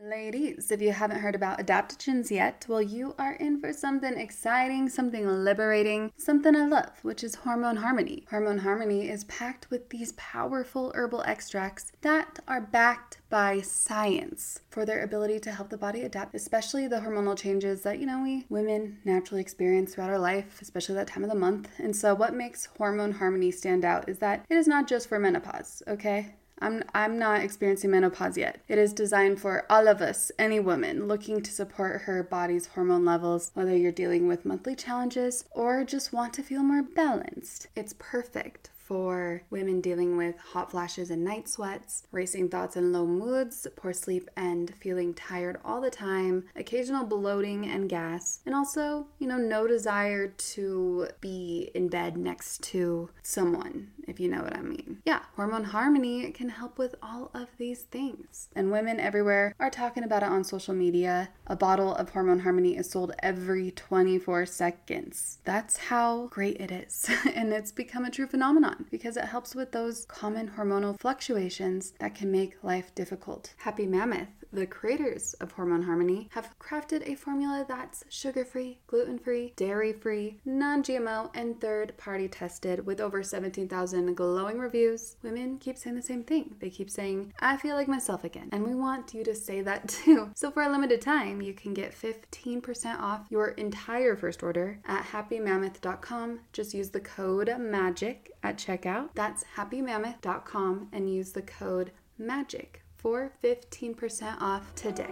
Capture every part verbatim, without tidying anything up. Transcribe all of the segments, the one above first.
Ladies, if you haven't heard about adaptogens yet, well, you are in for something exciting, something liberating, something I love, which is Hormone Harmony. Hormone Harmony is packed with these powerful herbal extracts that are backed by science for their ability to help the body adapt, especially the hormonal changes that, you know, we women naturally experience throughout our life, especially that time of the month. And so what makes Hormone Harmony stand out is that it is not just for menopause, okay? I'm I'm not experiencing menopause yet. It is designed for all of us, any woman looking to support her body's hormone levels, whether you're dealing with monthly challenges or just want to feel more balanced. It's perfect for women dealing with hot flashes and night sweats, racing thoughts and low moods, poor sleep and feeling tired all the time, occasional bloating and gas, and also, you know, no desire to be in bed next to someone, if you know what I mean. Yeah, Hormone Harmony can help with all of these things. And women everywhere are talking about it on social media. A bottle of Hormone Harmony is sold every twenty-four seconds. That's how great it is. And it's become a true phenomenon, because it helps with those common hormonal fluctuations that can make life difficult. Happy Mammoth, the creators of Hormone Harmony, have crafted a formula that's sugar-free, gluten-free, dairy-free, non-G M O, and third-party tested with over seventeen thousand glowing reviews. Women keep saying the same thing. They keep saying, I feel like myself again. And we want you to say that too. So for a limited time, you can get fifteen percent off your entire first order at happy mammoth dot com. Just use the code MAGIC at checkout. That's happy mammoth dot com and use the code MAGIC for fifteen percent off today.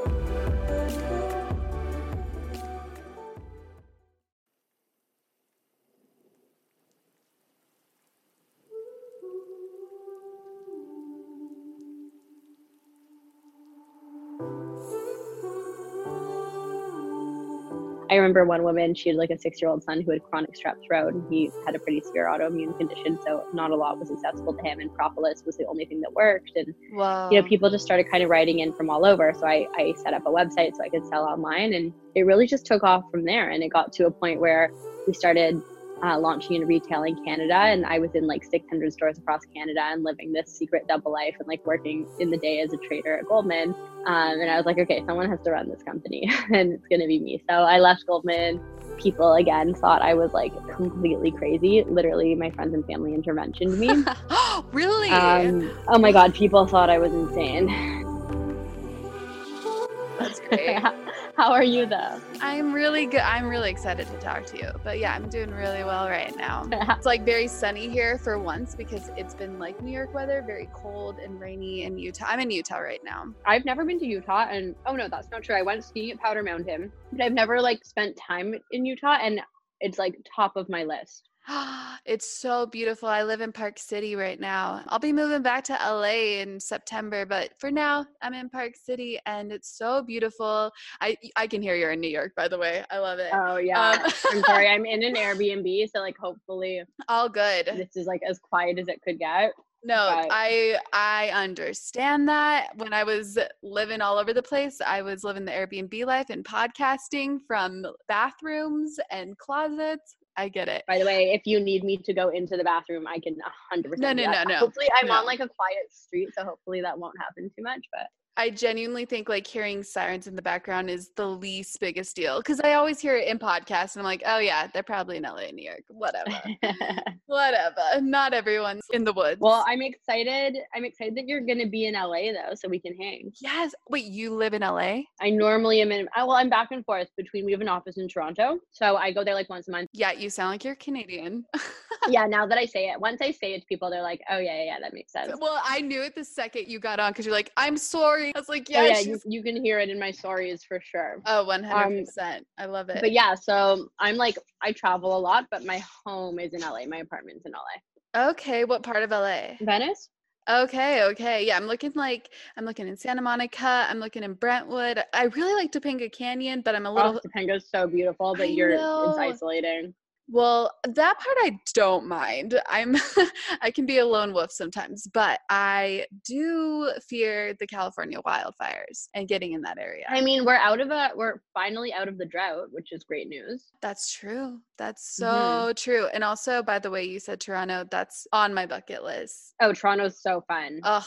I remember one woman, she had like a six-year-old son who had chronic strep throat, and he had a pretty severe autoimmune condition, so not a lot was accessible to him, and propolis was the only thing that worked. And Wow. you know, people just started kind of writing in from all over. So I, I set up a website so I could sell online, and it really just took off from there. And it got to a point where we started uh, launching in retail in Canada, and I was in like six hundred stores across Canada and living this secret double life and like working in the day as a trader at Goldman. Um, and I was like, okay, someone has to run this company and it's going to be me. So I left Goldman. People again thought I was like completely crazy. Literally my friends and family interventioned me. Really? Um, oh my God. People thought I was insane. That's great. How are you though? I'm really good. I'm really excited to talk to you. But yeah, I'm doing really well right now. It's like very sunny here for once because it's been like New York weather, very cold and rainy in Utah. I'm in Utah right now. I've never been to Utah, and oh no, that's not true. I went skiing at Powder Mountain, but I've never like spent time in Utah, and it's like top of my list. It's so beautiful. I live in Park City right now. I'll be moving back to L A in September, but for now I'm in Park City and it's so beautiful. I I can hear you're in New York, by the way. I love it. Oh yeah. Um, I'm sorry. I'm in an Airbnb, so like hopefully all good. this is like as quiet as it could get. No, But I I understand that. When I was living all over the place, I was living the Airbnb life and podcasting from bathrooms and closets. I get it. by the way, if you need me to go into the bathroom, I can one hundred percent No, do no, that. no, no. Hopefully I'm No. on like a quiet street, so hopefully that won't happen too much. But I genuinely think like hearing sirens in the background is the least biggest deal because I always hear it in podcasts and I'm like, oh yeah, they're probably in L A, New York, whatever, whatever. Not everyone's in the woods. well, I'm excited. I'm excited that you're gonna be in L A though, so we can hang. Yes. Wait, you live in L A? I normally am in. I, well, I'm back and forth between. We have an office in Toronto, so I go there like once a month. Yeah, you sound like you're Canadian. Yeah, now that I say it, once I say it to people, they're like, "Oh yeah, yeah, yeah, that makes sense." Well, I knew it the second you got on because you're like, I'm sorry. I was like, yeah, oh, yeah, she's- you, you can hear it in my stories for sure. oh, one hundred percent. I love it. But yeah, so I'm like, I travel a lot, but my home is in L A. My apartment's in L A. Okay, what part of L A? Venice. Okay, okay. Yeah, I'm looking like I'm looking in Santa Monica. I'm looking in Brentwood. I really like Topanga Canyon, but I'm a little Oh, Topanga's so beautiful, but I you're know. it's isolating. Well, that part I don't mind. I'm I can be a lone wolf sometimes, but I do fear the California wildfires and getting in that area. I mean, we're out of a we're finally out of the drought, which is great news. That's true. That's so Mhm. true. And also, by the way, you said Toronto, that's on my bucket list. Oh, Toronto's so fun. Ugh,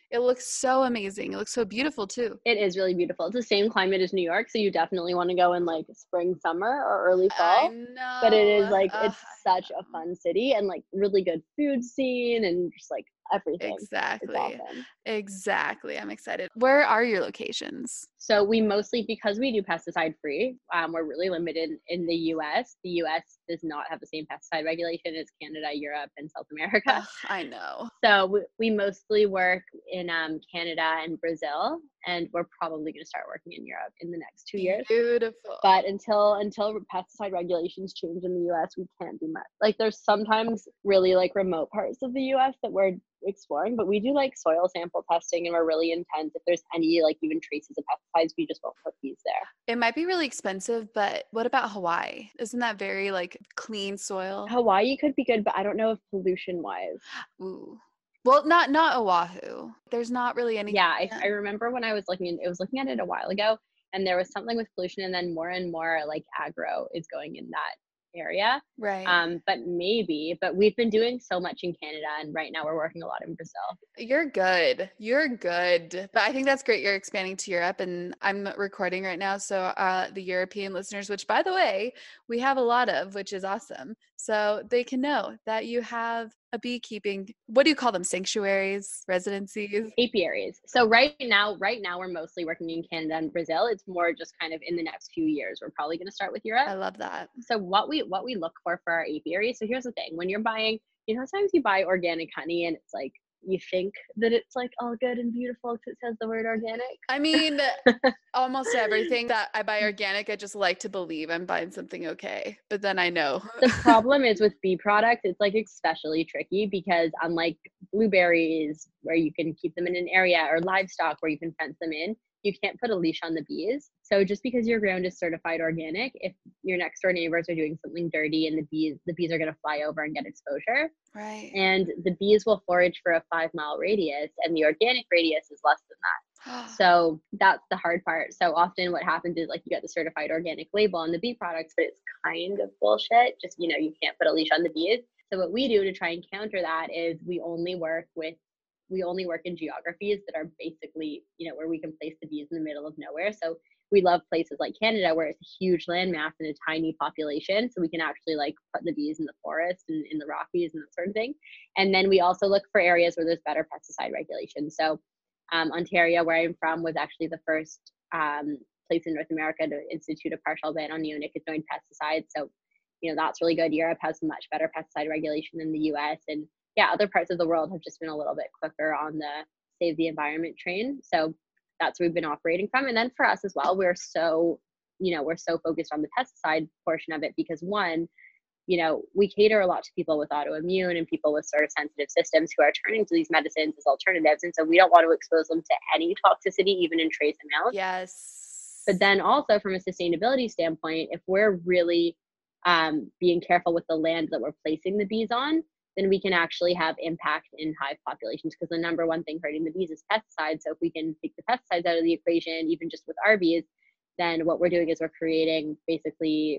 It looks so amazing. It looks so beautiful too. It is really beautiful. It's the same climate as New York, so you definitely want to go in like spring, summer, or early I fall. But it is know. like Uh, it's I such a know. fun city and like really good food scene and just like everything. It's Exactly. awesome. Exactly. I'm excited. Where are your locations? So we mostly, because we do pesticide free, um, we're really limited in the U S. The U S does not have the same pesticide regulation as Canada, Europe, and South America. Ugh, I know. So we, we mostly work in um, Canada and Brazil, and we're probably going to start working in Europe in the next two years. Beautiful. But until until pesticide regulations change in the U S, we can't do much. Like there's sometimes really like remote parts of the U S that we're exploring, but we do like soil sample testing, and we're really intense. If there's any like even traces of pesticides, we just won't put these there. It might be really expensive, but what about Hawaii? Isn't that very like clean soil? Hawaii could be good, but I don't know if pollution wise. Ooh. Well, not not Oahu. There's not really anything. Yeah, I, I remember when I was looking, it was looking at it a while ago, and there was something with pollution, and then more and more like agro is going in that area. Right. Um, but maybe, but we've been doing so much in Canada, and right now we're working a lot in Brazil. You're good. You're good. But I think that's great. You're expanding to Europe, and I'm recording right now. So uh, the European listeners, which by the way, we have a lot of, which is awesome. So they can know that you have a beekeeping, what do you call them? Sanctuaries, residencies? Apiaries. So right now, right now we're mostly working in Canada and Brazil. It's more just kind of in the next few years. We're probably going to start with Europe. I love that. So what we what we look for for our apiary. So here's the thing: when you're buying, you know, sometimes you buy organic honey, and it's like you think that it's like all good and beautiful because it says the word organic. I mean, almost everything that I buy organic, I just like to believe I'm buying something okay, but then I know. The problem is with bee products, it's like especially tricky because unlike blueberries where you can keep them in an area, or livestock where you can fence them in, you can't put a leash on the bees. So just because your ground is certified organic, if your next door neighbors are doing something dirty and the bees, the bees are going to fly over and get exposure. Right. And the bees will forage for a five mile radius, and the organic radius is less than that. So that's the hard part. So often what happens is like you get the certified organic label on the bee products, but it's kind of bullshit. Just, you know, you can't put a leash on the bees. So what we do to try and counter that is we only work with we only work in geographies that are basically, you know, where we can place the bees in the middle of nowhere. So we love places like Canada where it's a huge landmass and a tiny population. So we can actually like put the bees in the forest and in the Rockies and that sort of thing. And then we also look for areas where there's better pesticide regulation. So um, Ontario, where I'm from, was actually the first um, place in North America to institute a partial ban on neonicotinoid pesticides. So, you know, that's really good. Europe has much better pesticide regulation than the U S, and yeah, other parts of the world have just been a little bit quicker on the save the environment train. So that's where we've been operating from. And then for us as well, we're so, you know, we're so focused on the pesticide portion of it because one, you know, we cater a lot to people with autoimmune and people with sort of sensitive systems who are turning to these medicines as alternatives. And so we don't want to expose them to any toxicity, even in trace amounts. Yes. But then also from a sustainability standpoint, if we're really um, being careful with the land that we're placing the bees on, then we can actually have impact in hive populations, because the number one thing hurting the bees is pesticides. So if we can take the pesticides out of the equation, even just with our bees, then what we're doing is we're creating basically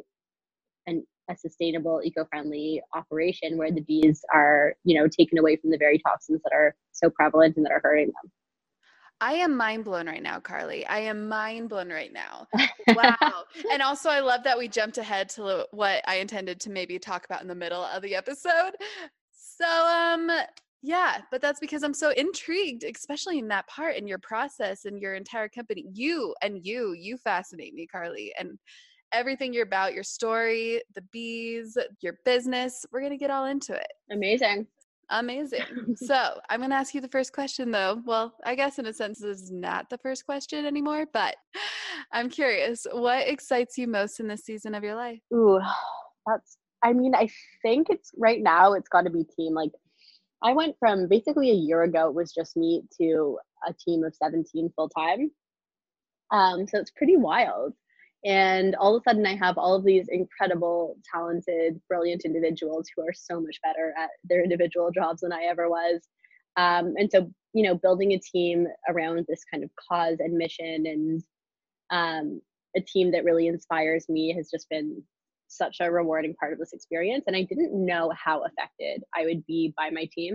an, a sustainable, eco-friendly operation where the bees are, you know, taken away from the very toxins that are so prevalent and that are hurting them. I am mind blown right now, Carly. I am mind blown right now. Wow. And also, I love that we jumped ahead to what I intended to maybe talk about in the middle of the episode. So, um, yeah, but that's because I'm so intrigued, especially in that part in your process and your entire company. You and you, you fascinate me, Carly, and everything you're about, your story, the bees, your business. We're going to get all into it. Amazing. Amazing. So I'm going to ask you the first question, though. Well, I guess in a sense, this is not the first question anymore, but I'm curious, what excites you most in this season of your life? Ooh, that's, I mean, I think it's right now, it's got to be team. Like, I went from basically a year ago, it was just me, to a team of seventeen full time. Um, so it's pretty wild. And all of a sudden, I have all of these incredible, talented, brilliant individuals who are so much better at their individual jobs than I ever was. Um, and so, you know, building a team around this kind of cause and mission, and um, a team that really inspires me, has just been such a rewarding part of this experience. And I didn't know how affected I would be by my team.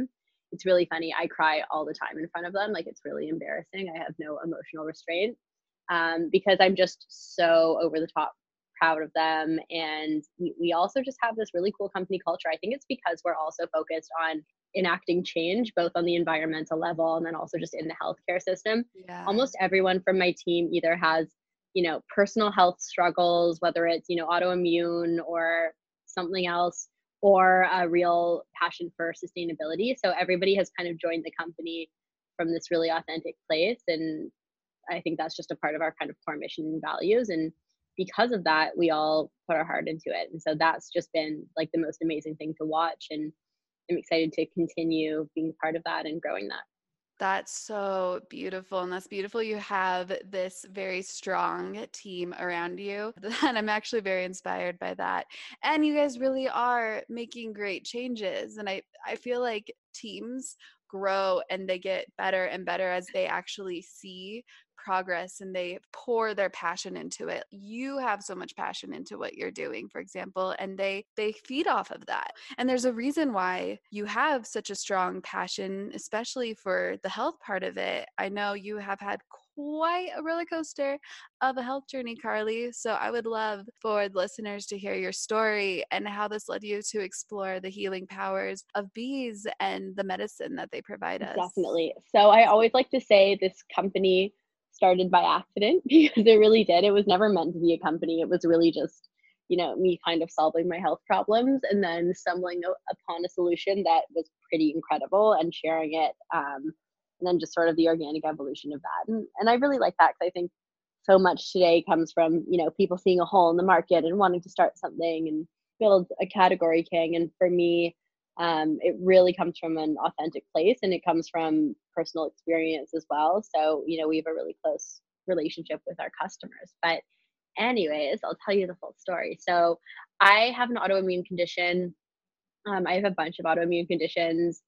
it's really funny. I cry all the time in front of them. Like, it's really embarrassing. I have no emotional restraint, um, because I'm just so over the top proud of them. And we, we also just have this really cool company culture. I think it's because we're also focused on enacting change, both on the environmental level and then also just in the healthcare system. Yeah. Almost everyone from my team either has, you know, personal health struggles, whether it's, you know, autoimmune or something else, or a real passion for sustainability. So everybody has kind of joined the company from this really authentic place. And I think that's just a part of our kind of core mission and values. And because of that, we all put our heart into it. And so that's just been like the most amazing thing to watch. And I'm excited to continue being part of that and growing that. That's so beautiful. And that's beautiful. You have this very strong team around you. And I'm actually very inspired by that. And you guys really are making great changes. And I, I feel like teams grow and they get better and better as they actually see progress and they pour their passion into it. You have so much passion into what you're doing, for example, and they they feed off of that. And there's a reason why you have such a strong passion, especially for the health part of it. I know you have had quite a roller coaster of a health journey, Carly. So I would love for the listeners to hear your story and how this led you to explore the healing powers of bees and the medicine that they provide us. Definitely. So I always like to say this company started by accident because it really did. It was never meant to be a company. It was really just, you know, me kind of solving my health problems and then stumbling upon a solution that was pretty incredible and sharing it. Um, and then just sort of the organic evolution of that. And, and I really like that because I think so much today comes from, you know, people seeing a hole in the market and wanting to start something and build a category king. And for me, um, it really comes from an authentic place and it comes from personal experience as well. So, you know, we have a really close relationship with our customers. But anyways, I'll tell you the full story. So I have an autoimmune condition. Um, I have a bunch of autoimmune conditions.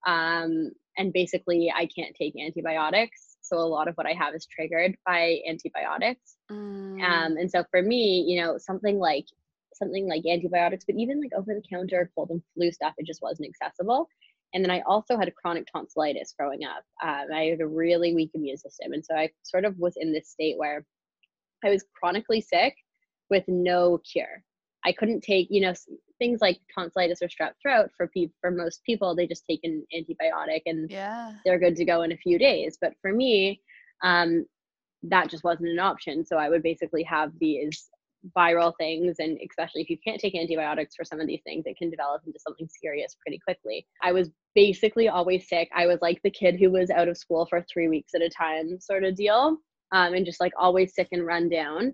Um, and basically I can't take antibiotics. So a lot of what I have is triggered by antibiotics. Mm. Um, and so for me, you know, something like something like antibiotics, but even like over the counter cold and flu stuff, it just wasn't accessible. And then I also had chronic tonsillitis growing up. Um, I had a really weak immune system. And so I sort of was in this state where I was chronically sick with no cure. I couldn't take, you know, things like tonsillitis or strep throat for people, for most people, they just take an antibiotic and yeah. they're good to go in a few days. But for me, um, that just wasn't an option. So I would basically have these viral things, and especially if you can't take antibiotics for some of these things, it can develop into something serious pretty quickly. I was basically always sick. I was like the kid who was out of school for three weeks at a time sort of deal, um, and just like always sick and run down.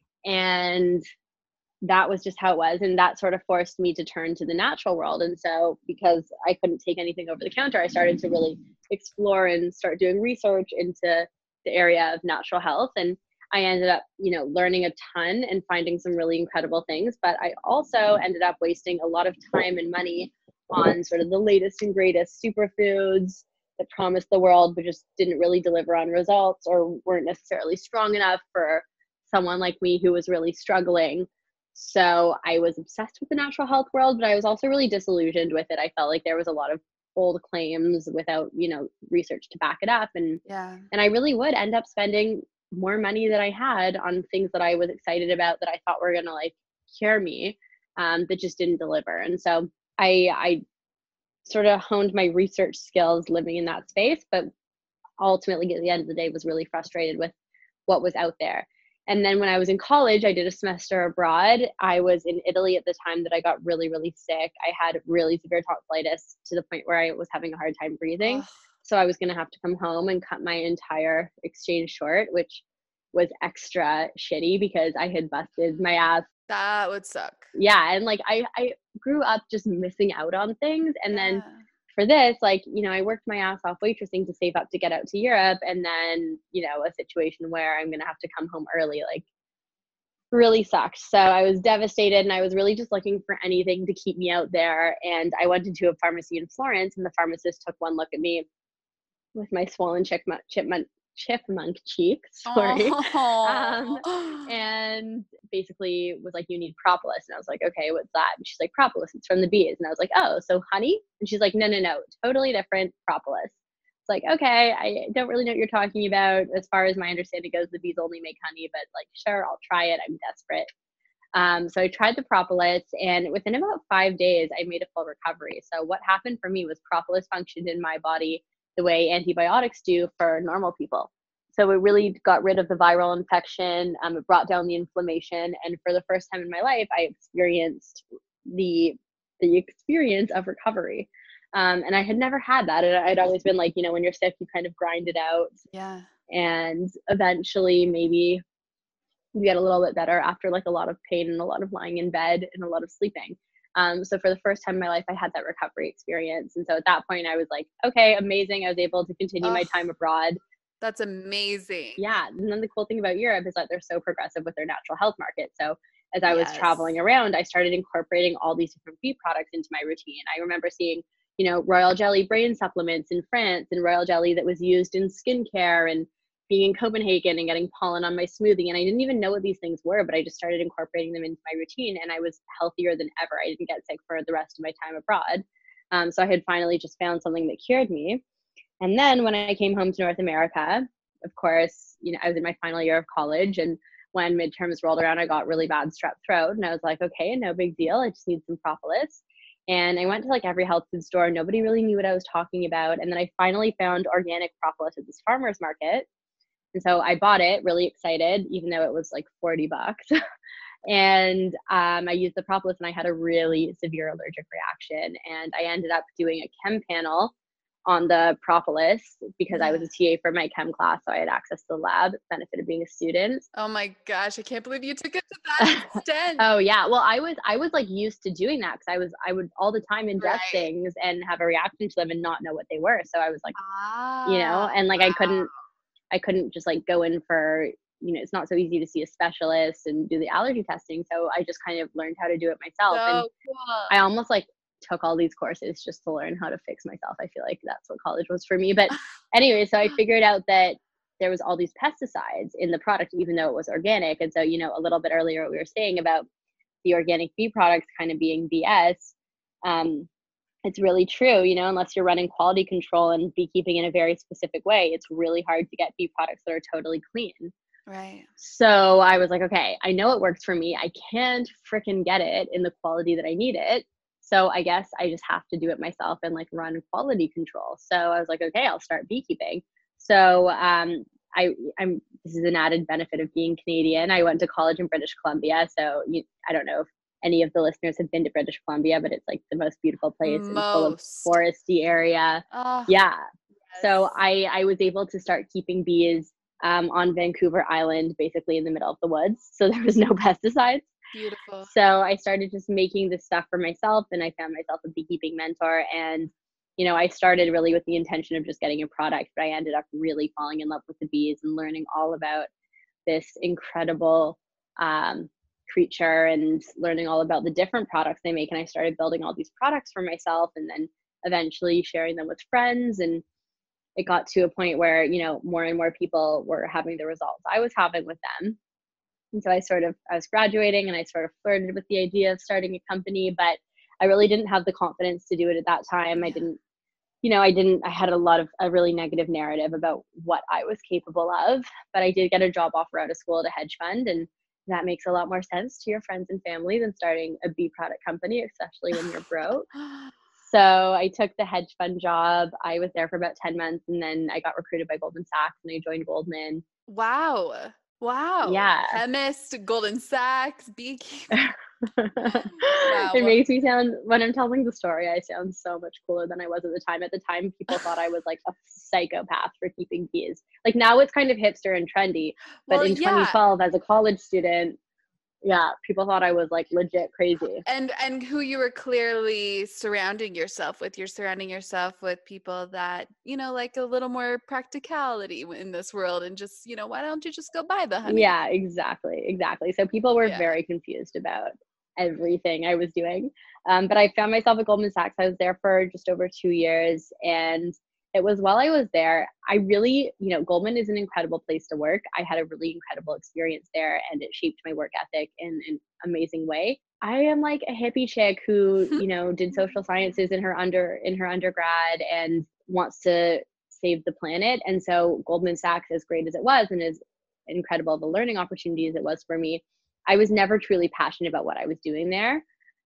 And that was just how it was. And that sort of forced me to turn to the natural world. And so because I couldn't take anything over the counter, I started to really explore and start doing research into the area of natural health. And I ended up, you know, learning a ton and finding some really incredible things. But I also ended up wasting a lot of time and money on sort of the latest and greatest superfoods that promised the world, but just didn't really deliver on results or weren't necessarily strong enough for someone like me who was really struggling. So I was obsessed with the natural health world, but I was also really disillusioned with it. I felt like there was a lot of bold claims without, you know, research to back it up. And yeah. and I really would end up spending more money than I had on things that I was excited about that I thought were gonna like cure me, um, that just didn't deliver. And so I I sort of honed my research skills living in that space, but ultimately at the end of the day was really frustrated with what was out there. And then when I was in college, I did a semester abroad. I was in Italy at the time that I got really, really sick. I had really severe tonsillitis to the point where I was having a hard time breathing. Ugh. So I was going to have to come home and cut my entire exchange short, which was extra shitty because I had busted my ass. That would suck. Yeah. And like I, I grew up just missing out on things. And yeah. then for this, like, you know, I worked my ass off waitressing to save up to get out to Europe. And then, you know, a situation where I'm going to have to come home early, like really sucked. So I was devastated and I was really just looking for anything to keep me out there. And I went into a pharmacy in Florence and the pharmacist took one look at me with my swollen chipmunk, chipmunk, chipmunk cheeks, sorry. Um, Oh. and basically was like, you need propolis. And I was like, okay, what's that? And she's like, propolis, it's from the bees. And I was like, oh, so honey? And she's like, no, no, no, totally different, propolis. It's like, okay, I don't really know what you're talking about. As far as my understanding goes, the bees only make honey, but like, sure, I'll try it. I'm desperate. Um, so I tried the propolis, and within about five days, I made a full recovery. So what happened for me was propolis functioned in my body the way antibiotics do for normal people. So it really got rid of the viral infection. Um, it brought down the inflammation, and for the first time in my life, I experienced the the experience of recovery. Um, and I had never had that. And I'd always been like, you know, when you're sick, you kind of grind it out. Yeah. And eventually, maybe you get a little bit better after like a lot of pain and a lot of lying in bed and a lot of sleeping. Um, so for the first time in my life, I had that recovery experience. And so at that point I was like, okay, amazing. I was able to continue Oh, my time abroad. that's amazing. Yeah. And then the cool thing about Europe is that they're so progressive with their natural health market. So as I was Yes. traveling around, I started incorporating all these different bee products into my routine. I remember seeing, you know, royal jelly brain supplements in France and royal jelly that was used in skincare, and being in Copenhagen and getting pollen on my smoothie. And I didn't even know what these things were, but I just started incorporating them into my routine, and I was healthier than ever. I didn't get sick for the rest of my time abroad. Um, so I had finally just found something that cured me. And then when I came home to North America, of course, you know, I was in my final year of college, and when midterms rolled around, I got really bad strep throat, and I was like, okay, no big deal. I just need some propolis. And I went to like every health food store. Nobody really knew what I was talking about. And then I finally found organic propolis at this farmer's market. And so I bought it, really excited, even though it was like forty bucks. And um, I used the propolis, and I had a really severe allergic reaction. And I ended up doing a chem panel on the propolis because I was a T A for my chem class. So I had access to the lab, benefit of being a student. Oh my gosh, I can't believe you took it to that extent. Oh yeah. Well, I was, I was like used to doing that because I was, I would all the time ingest Right. things and have a reaction to them and not know what they were. So I was like, Ah, you know, and like wow. I couldn't, I couldn't just like go in for, you know, it's not so easy to see a specialist and do the allergy testing. So I just kind of learned how to do it myself. So And cool. I almost like took all these courses just to learn how to fix myself. I feel like that's what college was for me. But anyway, so I figured out that there was all these pesticides in the product, even though it was organic. And so, you know, a little bit earlier, we were saying about the organic bee products kind of being B S. Um, it's really true, you know, unless you're running quality control and beekeeping in a very specific way, it's really hard to get bee products that are totally clean. Right. So I was like, okay, I know it works for me. I can't fricking get it in the quality that I need it. So I guess I just have to do it myself and like run quality control. So I was like, okay, I'll start beekeeping. So um, I, I'm, this is an added benefit of being Canadian. I went to college in British Columbia. So you, I don't know if any of the listeners have been to British Columbia, but it's like the most beautiful place and full of Most. foresty area. Oh, Yeah. yes. So I, I was able to start keeping bees um, on Vancouver Island, basically in the middle of the woods. So there was no pesticides. Beautiful. So I started just making this stuff for myself, and I found myself a beekeeping mentor. And, you know, I started really with the intention of just getting a product, but I ended up really falling in love with the bees and learning all about this incredible um, creature and learning all about the different products they make. And I started building all these products for myself, and then eventually sharing them with friends. And it got to a point where, you know, more and more people were having the results I was having with them. And so I sort of, I was graduating, and I sort of flirted with the idea of starting a company, but I really didn't have the confidence to do it at that time. I didn't, you know, I didn't, I had a lot of a really negative narrative about what I was capable of, but I did get a job offer out of school at a hedge fund. And that makes a lot more sense to your friends and family than starting a bee product company, especially when you're broke. So I took the hedge fund job. I was there for about ten months, and then I got recruited by Goldman Sachs, and I joined Goldman. Wow. Wow. Yeah. Chemist, Goldman Sachs, beekeeper. Wow. It makes me sound, when I'm telling the story, I sound so much cooler than I was at the time. At the time, people thought I was like a psychopath for keeping bees. Like now it's kind of hipster and trendy, but Well, in yeah. twenty twelve as a college student, yeah, people thought I was like legit crazy. And and who you were clearly surrounding yourself with. You're surrounding yourself with people that, you know, like a little more practicality in this world, and just, you know, why don't you just go buy the honey? Yeah, exactly, exactly. So people were Yeah. very confused about everything I was doing. Um, but I found myself at Goldman Sachs. I was there for just over two years, and It was while I was there. I really, you know, Goldman is an incredible place to work. I had a really incredible experience there and it shaped my work ethic in an amazing way. I am like a hippie chick who, you know, did social sciences in her under in her undergrad and wants to save the planet. And so Goldman Sachs, as great as it was and as incredible the learning opportunities it was for me, I was never truly passionate about what I was doing there.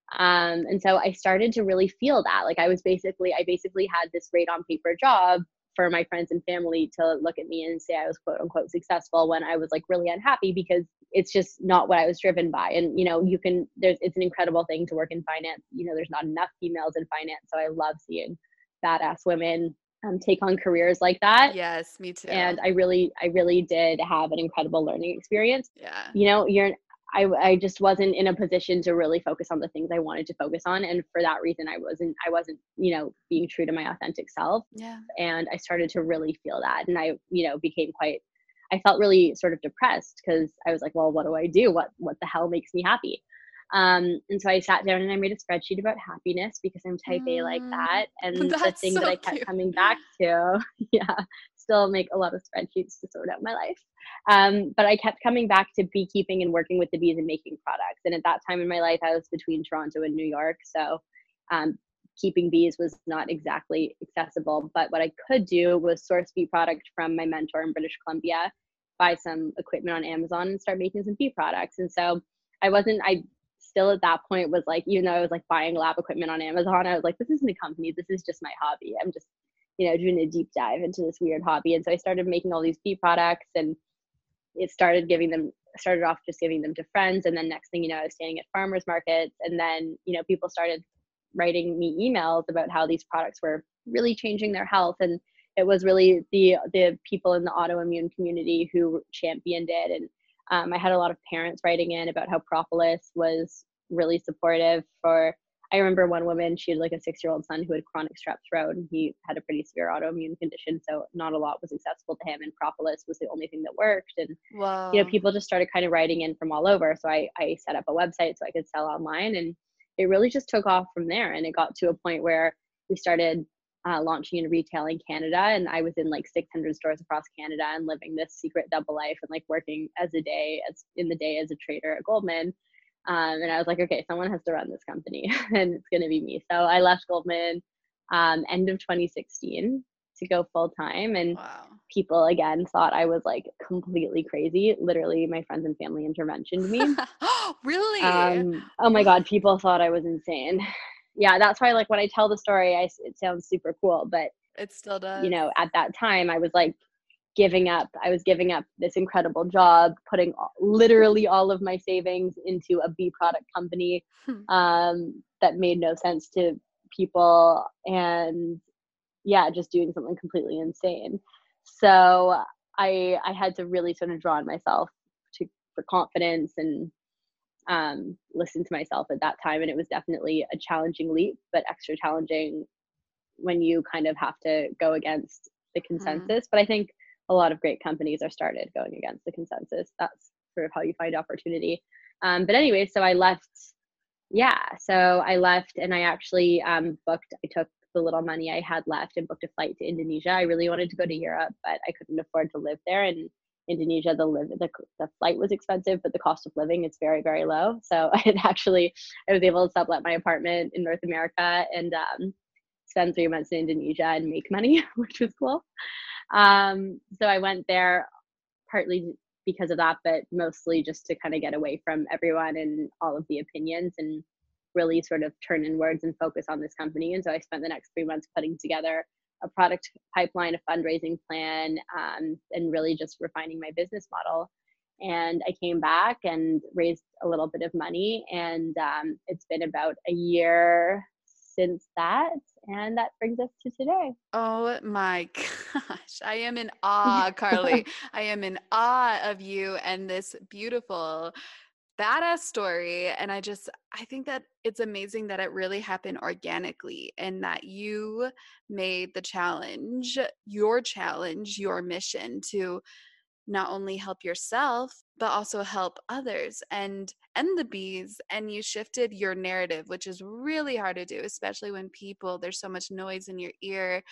Um, and so I started to really feel that. Like I was basically, I basically had this great on paper job for my friends and family to look at me and say I was quote unquote successful when I was like really unhappy because it's just not what I was driven by. And, you know, you can, there's, it's an incredible thing to work in finance. You know, there's not enough females in finance. So I love seeing badass women um, take on careers like that. Yes, me too. And I really, I really did have an incredible learning experience. Yeah. You know, you're, I, I just wasn't in a position to really focus on the things I wanted to focus on. And for that reason, I wasn't, I wasn't, you know, being true to my authentic self. Yeah. And I started to really feel that. And I, you know, became quite, I felt really sort of depressed because I was like, well, what do I do? What, what the hell makes me happy? Um, and so I sat down and I made a spreadsheet about happiness because I'm type A like Mm, that. And the that's thing so that I kept cute. coming back to, yeah, still make a lot of spreadsheets to sort out my life. Um, but I kept coming back to beekeeping and working with the bees and making products. And at that time in my life, I was between Toronto and New York. So um, keeping bees was not exactly accessible. But what I could do was source bee product from my mentor in British Columbia, buy some equipment on Amazon and start making some bee products. And so I wasn't, I still at that point was like, even though I was like buying lab equipment on Amazon, I was like, this isn't a company. This is just my hobby. I'm just, you know, doing a deep dive into this weird hobby. And so I started making all these bee products and it started giving them, started off just giving them to friends. And then next thing you know, I was standing at farmers markets. And then, you know, people started writing me emails about how these products were really changing their health. And it was really the, the people in the autoimmune community who championed it. And um, I had a lot of parents writing in about how propolis was really supportive for, I remember one woman, she had like a six-year-old son who had chronic strep throat and he had a pretty severe autoimmune condition. So not a lot was accessible to him and propolis was the only thing that worked. And, Wow. you know, people just started kind of writing in from all over. So I, I set up a website so I could sell online and it really just took off from there. And it got to a point where we started uh, launching in retail in Canada. And I was in like six hundred stores across Canada and living this secret double life and like working as a day as in the day as a trader at Goldman. Um, and I was like, okay, someone has to run this company and it's going to be me. So I left Goldman um, end of twenty sixteen to go full time. And Wow. people again thought I was like completely crazy. Literally my friends and family interventioned me. Really? Um, oh my God, people thought I was insane. Yeah, that's why like when I tell the story, I, it sounds super cool. But, It still you does. know, at that time I was like, giving up. I was giving up this incredible job, putting all, literally all of my savings into a bee product company um, that made no sense to people. And yeah, just doing something completely insane. So I I had to really sort of draw on myself to for confidence and um, listen to myself at that time. And it was definitely a challenging leap, but extra challenging when you kind of have to go against the consensus. But I think a lot of great companies are started going against the consensus. That's sort of how you find opportunity. Um, but anyway, so I left. Yeah, so I left and I actually um, booked, I took the little money I had left and booked a flight to Indonesia. I really wanted to go to Europe, but I couldn't afford to live there. And Indonesia, the live the, the flight was expensive, but the cost of living is very, very low. So I had actually, I was able to sublet my apartment in North America and um, spend three months in Indonesia and make money, which was cool. Um, so I went there partly because of that, but mostly just to kind of get away from everyone and all of the opinions and really sort of turn inwards and focus on this company. And so I spent the next three months putting together a product pipeline, a fundraising plan, um, and really just refining my business model. And I came back and raised a little bit of money. And um, it's been about a year since that. And that brings us to today. Oh my gosh. I am in awe, Carly. I am in awe of you and this beautiful, badass story. And I just, I think that it's amazing that it really happened organically and that you made the challenge, your challenge, your mission to not only help yourself but also help others and and the bees, and you shifted your narrative, which is really hard to do, especially when people, there's so much noise in your ear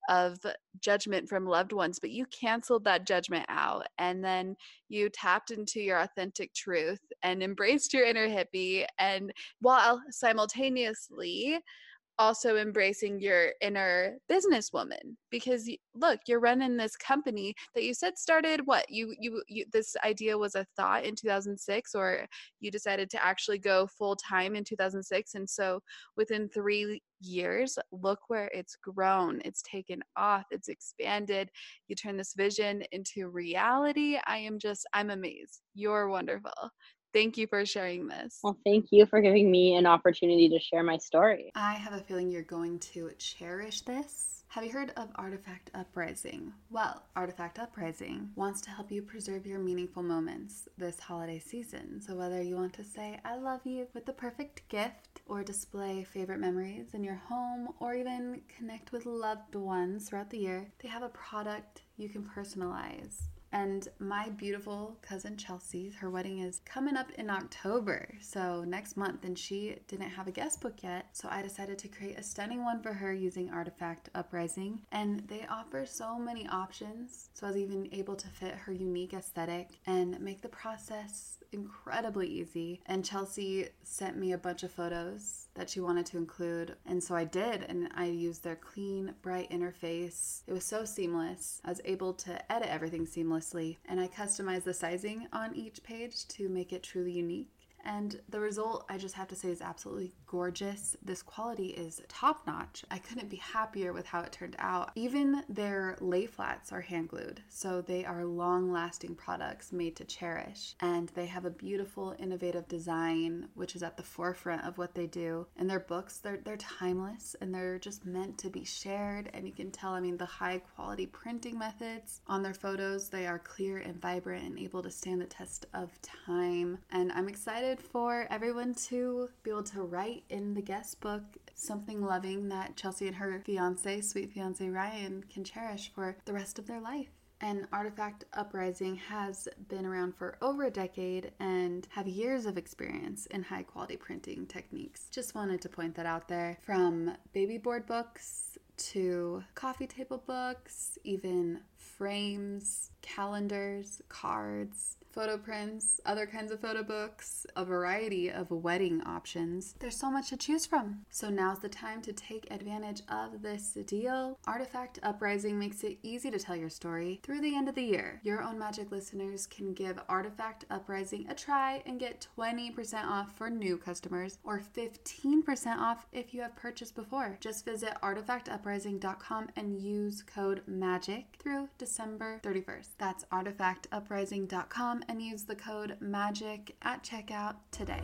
of judgment from loved ones, but you canceled that judgment out. And then you tapped into your authentic truth and embraced your inner hippie, and while simultaneously also embracing your inner businesswoman, because look, you're running this company that you said started what you, you you this idea was a thought in two thousand six, or you decided to actually go full time in two thousand six, and so within three years, look where it's grown, it's taken off, it's expanded. You turn this vision into reality. I am just I'm amazed. You're wonderful. Thank you for sharing this. Well, thank you for giving me an opportunity to share my story. I have a feeling you're going to cherish this. Have you heard of Artifact Uprising? Well, Artifact Uprising wants to help you preserve your meaningful moments this holiday season. So whether you want to say I love you with the perfect gift, or display favorite memories in your home, or even connect with loved ones throughout the year, they have a product you can personalize. And my beautiful cousin Chelsea, her wedding is coming up in October, so next month, and she didn't have a guest book yet, so I decided to create a stunning one for her using Artifact Uprising, and they offer so many options, so I was even able to fit her unique aesthetic and make the process incredibly easy. And Chelsea sent me a bunch of photos that she wanted to include, and so I did, and I used their clean, bright interface. It was so seamless. I was able to edit everything seamlessly, and I customized the sizing on each page to make it truly unique. And the result, I just have to say, is absolutely gorgeous. This quality is top notch. I couldn't be happier with how it turned out. Even their lay flats are hand glued, so they are long lasting products made to cherish. And they have a beautiful, innovative design, which is at the forefront of what they do. And their books, they're, they're timeless, and they're just meant to be shared. And you can tell, I mean, the high quality printing methods on their photos, they are clear and vibrant and able to stand the test of time. And I'm excited for everyone to be able to write in the guest book something loving that Chelsea and her fiance, sweet fiance Ryan, can cherish for the rest of their life. And Artifact Uprising has been around for over a decade and have years of experience in high quality printing techniques. Just wanted to point that out there. From baby board books to coffee table books, even frames, calendars, cards, photo prints, other kinds of photo books, a variety of wedding options. There's so much to choose from. So now's the time to take advantage of this deal. Artifact Uprising makes it easy to tell your story through the end of the year. Your Own Magic listeners can give Artifact Uprising a try and get twenty percent off for new customers, or fifteen percent off if you have purchased before. Just visit artifact uprising dot com and use code MAGIC through December thirty-first. That's artifact uprising dot com and use the code MAGIC at checkout today.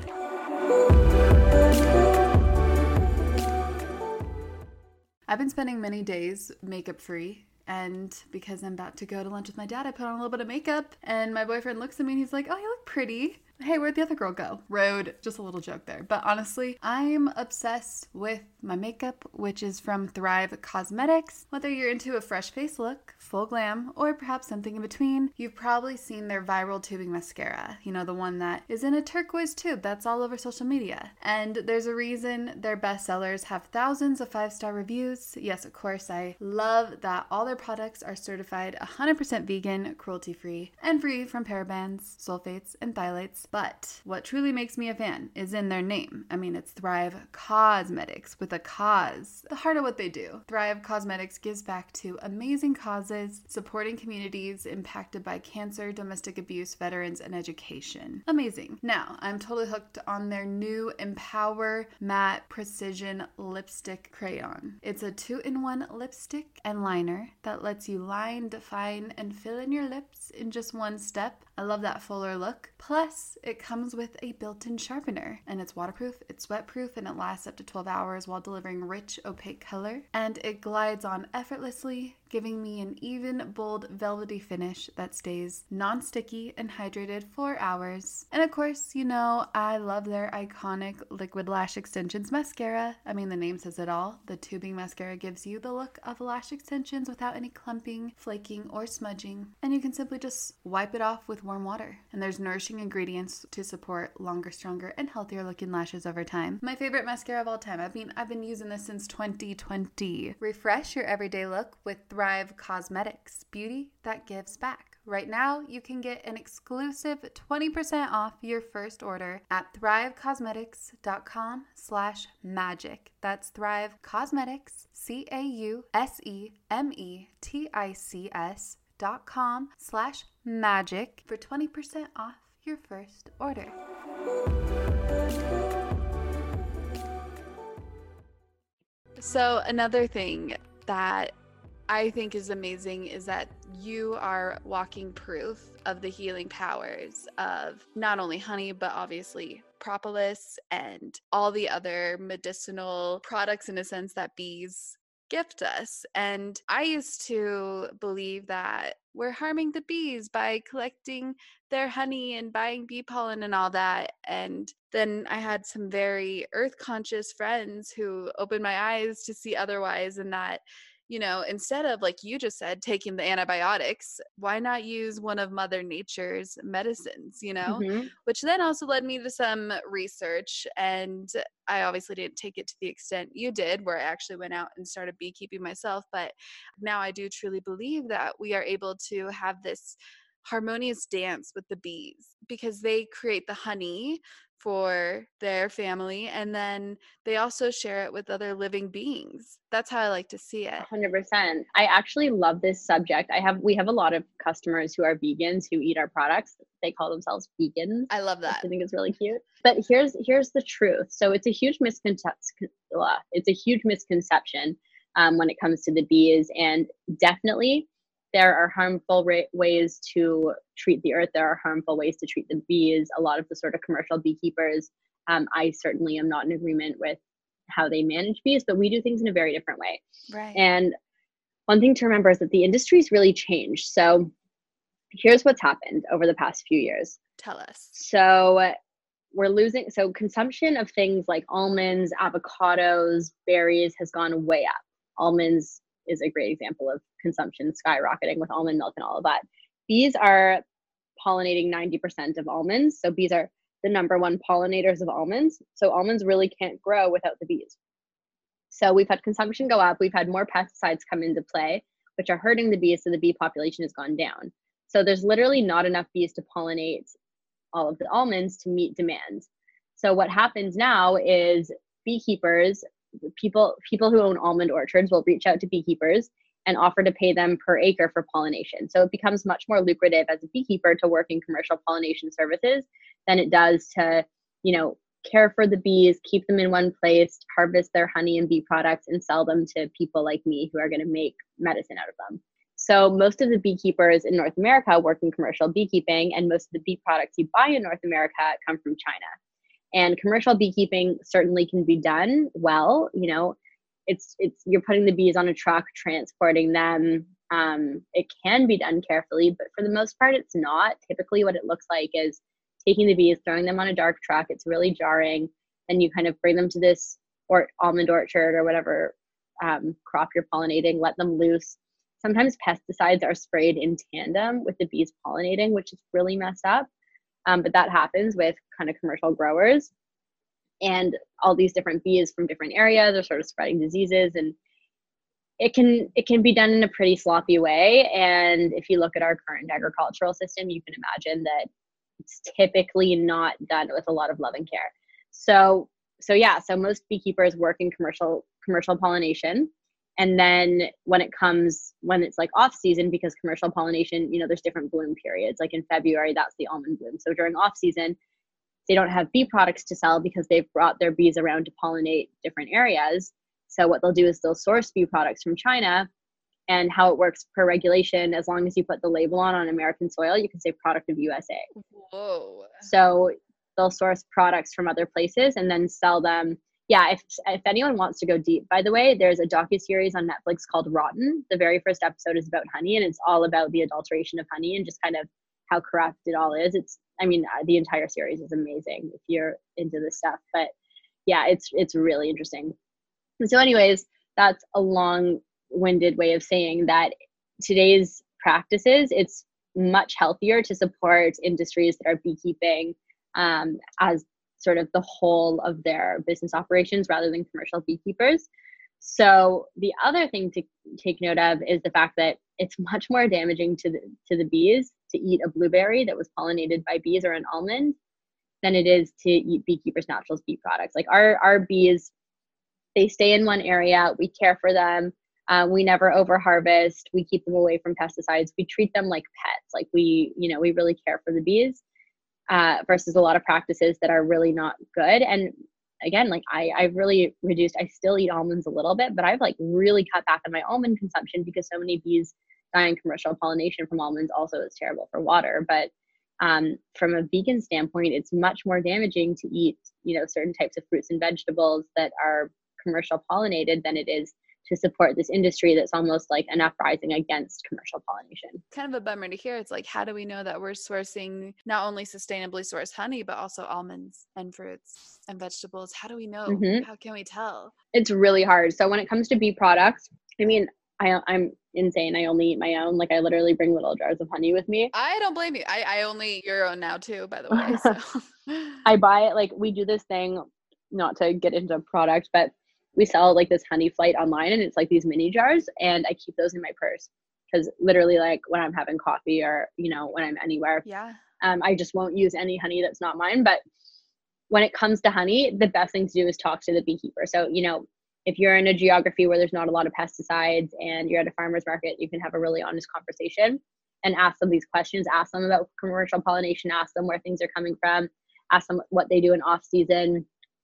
I've been spending many days makeup free, and because I'm about to go to lunch with my dad, I put on a little bit of makeup, and my boyfriend looks at me and he's like, oh, you look pretty. Hey, where'd the other girl go? Road. Just a little joke there. But honestly, I'm obsessed with my makeup, which is from Thrive Causemetics. Whether you're into a fresh face look, full glam, or perhaps something in between, you've probably seen their viral tubing mascara. You know, the one that is in a turquoise tube that's all over social media. And there's a reason their bestsellers have thousands of five-star reviews. Yes, of course, I love that all their products are certified one hundred percent vegan, cruelty-free, and free from parabens, sulfates, and phthalates. But what truly makes me a fan is in their name. I mean, it's Thrive Causemetics with a cause. The heart of what they do. Thrive Causemetics gives back to amazing causes, supporting communities impacted by cancer, domestic abuse, veterans, and education. Amazing. Now, I'm totally hooked on their new Empower Matte Precision Lipstick Crayon. It's a two-in-one lipstick and liner that lets you line, define, and fill in your lips in just one step. I love that fuller look. Plus, it comes with a built-in sharpener, and it's waterproof, it's sweatproof, and it lasts up to twelve hours while delivering rich, opaque color. And it glides on effortlessly, giving me an even, bold, velvety finish that stays non-sticky and hydrated for hours. And of course, you know, I love their iconic Liquid Lash Extensions mascara. I mean, the name says it all. The tubing mascara gives you the look of lash extensions without any clumping, flaking, or smudging. And you can simply just wipe it off with warm water. And there's nourishing ingredients to support longer, stronger, and healthier looking lashes over time. My favorite mascara of all time. I mean, I've been using this since twenty twenty. Refresh your everyday look with Thrive Causemetics, beauty that gives back. Right now, you can get an exclusive twenty percent off your first order at thrivecausemetics.com slash magic. That's Thrive Causemetics, C A U S E M E T I C S dot com slash magic for twenty percent off your first order. So another thing that I think is amazing is that you are walking proof of the healing powers of not only honey, but obviously propolis and all the other medicinal products, in a sense, that bees gift us. And I used to believe that we're harming the bees by collecting their honey and buying bee pollen and all that. And then I had some very earth conscious friends who opened my eyes to see otherwise, and that, you know, instead of, like you just said, taking the antibiotics, why not use one of Mother Nature's medicines, you know? Mm-hmm. Which then also led me to some research, and I obviously didn't take it to the extent you did, where I actually went out and started beekeeping myself. But now I do truly believe that we are able to have this harmonious dance with the bees, because they create the honey for their family, and then they also share it with other living beings. That's how I like to see it. one hundred percent. I actually love this subject. I have we have a lot of customers who are vegans who eat our products. They call themselves vegans. I love that. I think it's really cute. But here's here's the truth. So it's a huge misconception. It's a huge misconception um, when it comes to the bees, and definitely there are harmful ra- ways to treat the earth. There are harmful ways to treat the bees. A lot of the sort of commercial beekeepers, um, I certainly am not in agreement with how they manage bees, but we do things in a very different way. Right. And one thing to remember is that the industry's really changed. So here's what's happened over the past few years. Tell us. So we're losing, so consumption of things like almonds, avocados, berries has gone way up. Almonds is a great example of consumption skyrocketing with almond milk and all of that. Bees are pollinating ninety percent of almonds. So bees are the number one pollinators of almonds. So almonds really can't grow without the bees. So we've had consumption go up. We've had more pesticides come into play, which are hurting the bees. So the bee population has gone down. So there's literally not enough bees to pollinate all of the almonds to meet demand. So what happens now is beekeepers, people people who own almond orchards will reach out to beekeepers and offer to pay them per acre for pollination. So it becomes much more lucrative as a beekeeper to work in commercial pollination services than it does to, you know, care for the bees, keep them in one place, harvest their honey and bee products, and sell them to people like me who are going to make medicine out of them. So most of the beekeepers in North America work in commercial beekeeping, and most of the bee products you buy in North America come from China. And commercial beekeeping certainly can be done well. You know, it's it's you're putting the bees on a truck, transporting them. Um, it can be done carefully, but for the most part, it's not. Typically, what it looks like is taking the bees, throwing them on a dark truck. It's really jarring. Then you kind of bring them to this or almond orchard or whatever um, crop you're pollinating, let them loose. Sometimes pesticides are sprayed in tandem with the bees pollinating, which is really messed up. Um, but that happens with kind of commercial growers, and all these different bees from different areas are sort of spreading diseases, and it can it can be done in a pretty sloppy way. And if you look at our current agricultural system, you can imagine that it's typically not done with a lot of love and care. So so yeah, so most beekeepers work in commercial commercial pollination. And then when it comes, when it's like off season, because commercial pollination, you know, there's different bloom periods. Like in February, that's the almond bloom. So during off season, they don't have bee products to sell because they've brought their bees around to pollinate different areas. So what they'll do is they'll source bee products from China, and how it works per regulation, as long as you put the label on on American soil, you can say product of U S A. Whoa. So they'll source products from other places and then sell them yeah, if if anyone wants to go deep, by the way, there's a docuseries on Netflix called Rotten. The very first episode is about honey, and it's all about the adulteration of honey and just kind of how corrupt it all is. It's, I mean, the entire series is amazing if you're into this stuff. But yeah, it's it's really interesting. And so anyways, that's a long-winded way of saying that today's practices, it's much healthier to support industries that are beekeeping um, as sort of the whole of their business operations rather than commercial beekeepers. So the other thing to take note of is the fact that it's much more damaging to the, to the bees to eat a blueberry that was pollinated by bees or an almond than it is to eat Beekeepers Naturals bee products. Like our, our bees, they stay in one area, we care for them, uh, we never over harvest, we keep them away from pesticides, we treat them like pets, like we, you know, we really care for the bees. Uh, versus a lot of practices that are really not good. And again, like I, I've really reduced, I still eat almonds a little bit, but I've like really cut back on my almond consumption because so many bees die in commercial pollination from almonds. Also, it's terrible for water. But um, from a vegan standpoint, it's much more damaging to eat, you know, certain types of fruits and vegetables that are commercial pollinated than it is to support this industry that's almost like an uprising against commercial pollination. Kind of a bummer to hear. It's like, how do we know that we're sourcing not only sustainably sourced honey, but also almonds and fruits and vegetables? How do we know? Mm-hmm. How can we tell? It's really hard. So when it comes to bee products, I mean, I, I'm insane. I only eat my own. Like I literally bring little jars of honey with me. I don't blame you. I, I only eat your own now too, by the way. So. I buy it. Like we do this thing, not to get into product, but we sell like this honey flight online and it's like these mini jars and I keep those in my purse because literally like when I'm having coffee or, you know, when I'm anywhere, yeah, um, I just won't use any honey that's not mine. But when it comes to honey, the best thing to do is talk to the beekeeper. So, you know, if you're in a geography where there's not a lot of pesticides and you're at a farmer's market, you can have a really honest conversation and ask them these questions, ask them about commercial pollination, ask them where things are coming from, ask them what they do in off season.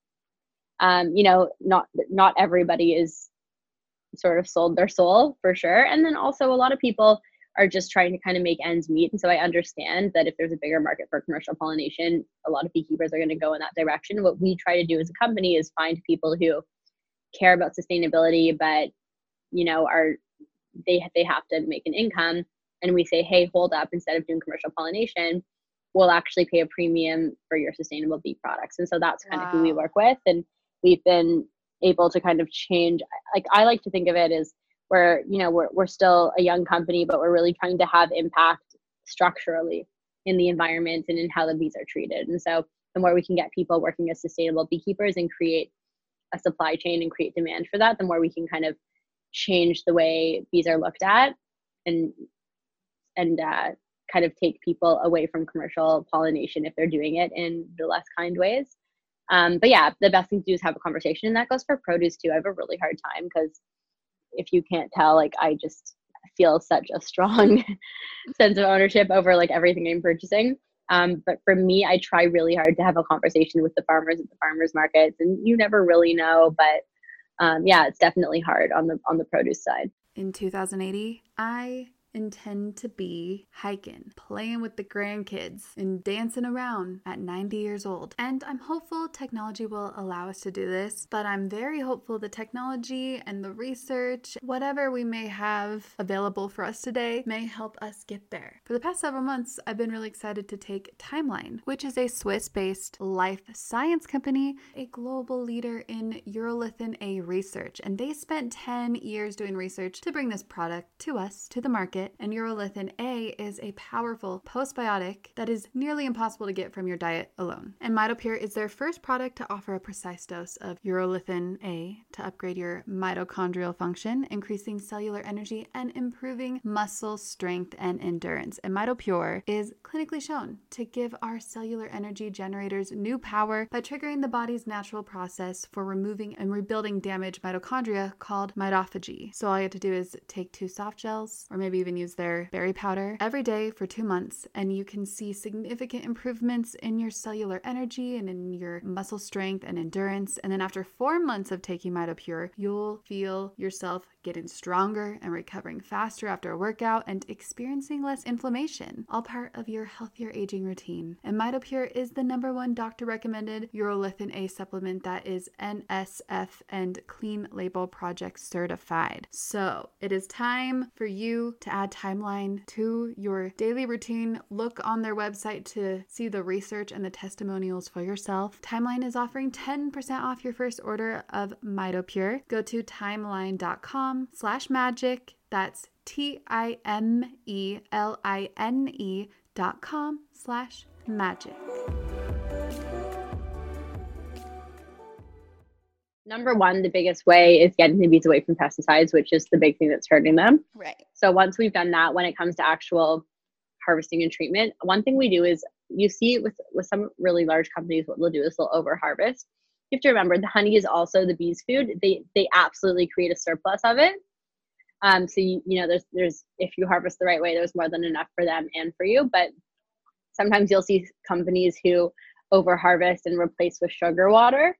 Um, you know, not not everybody is sort of sold their soul for sure. And then also a lot of people are just trying to kind of make ends meet. And so I understand that if there's a bigger market for commercial pollination, a lot of beekeepers are going to go in that direction. What we try to do as a company is find people who care about sustainability, but, you know, are they they have to make an income. And we say, hey, hold up, instead of doing commercial pollination, we'll actually pay a premium for your sustainable bee products. And so that's kind wow. of who we work with. And we've been able to kind of change, like I like to think of it as we're, you know, we're, we're still a young company, but we're really trying to have impact structurally in the environment and in how the bees are treated. And so the more we can get people working as sustainable beekeepers and create a supply chain and create demand for that, the more we can kind of change the way bees are looked at and, and uh, kind of take people away from commercial pollination if they're doing it in the less kind ways. Um, but yeah, the best thing to do is have a conversation, and that goes for produce too. I have a really hard time because if you can't tell, like I just feel such a strong sense of ownership over like everything I'm purchasing. Um, but for me, I try really hard to have a conversation with the farmers at the farmers markets, and you never really know. But um, yeah, it's definitely hard on the on the produce side. In two thousand eighty, I intend to be hiking, playing with the grandkids, and dancing around at ninety years old. And I'm hopeful technology will allow us to do this, but I'm very hopeful the technology and the research, whatever we may have available for us today, may help us get there. For the past several months, I've been really excited to take Timeline, which is a Swiss-based life science company, a global leader in urolithin A research, and they spent ten years doing research to bring this product to us, to the market. And urolithin A is a powerful postbiotic that is nearly impossible to get from your diet alone. And MitoPure is their first product to offer a precise dose of urolithin A to upgrade your mitochondrial function, increasing cellular energy and improving muscle strength and endurance. And MitoPure is clinically shown to give our cellular energy generators new power by triggering the body's natural process for removing and rebuilding damaged mitochondria called mitophagy. So all you have to do is take two soft gels, or maybe even and use their berry powder every day for two months, and you can see significant improvements in your cellular energy and in your muscle strength and endurance. And then after four months of taking MitoPure, you'll feel yourself getting stronger and recovering faster after a workout and experiencing less inflammation, all part of your healthier aging routine. And MitoPure is the number one doctor recommended urolithin A supplement that is N S F and Clean Label Project certified. So it is time for you to add Timeline to your daily routine. Look on their website to see the research and the testimonials for yourself. Timeline is offering ten percent off your first order of MitoPure. Go to timeline.com slash magic. That's T-I-M-E-L-I-N-E dot com slash magic. Number one, the biggest way is getting the bees away from pesticides, which is the big thing that's hurting them. Right. So once we've done that, when it comes to actual harvesting and treatment, one thing we do is, you see with, with some really large companies, what they'll do is they'll over harvest. You have to remember the honey is also the bees' food. They they absolutely create a surplus of it. Um, so you, you know, there's there's if you harvest the right way, there's more than enough for them and for you. But sometimes you'll see companies who over harvest and replace with sugar water.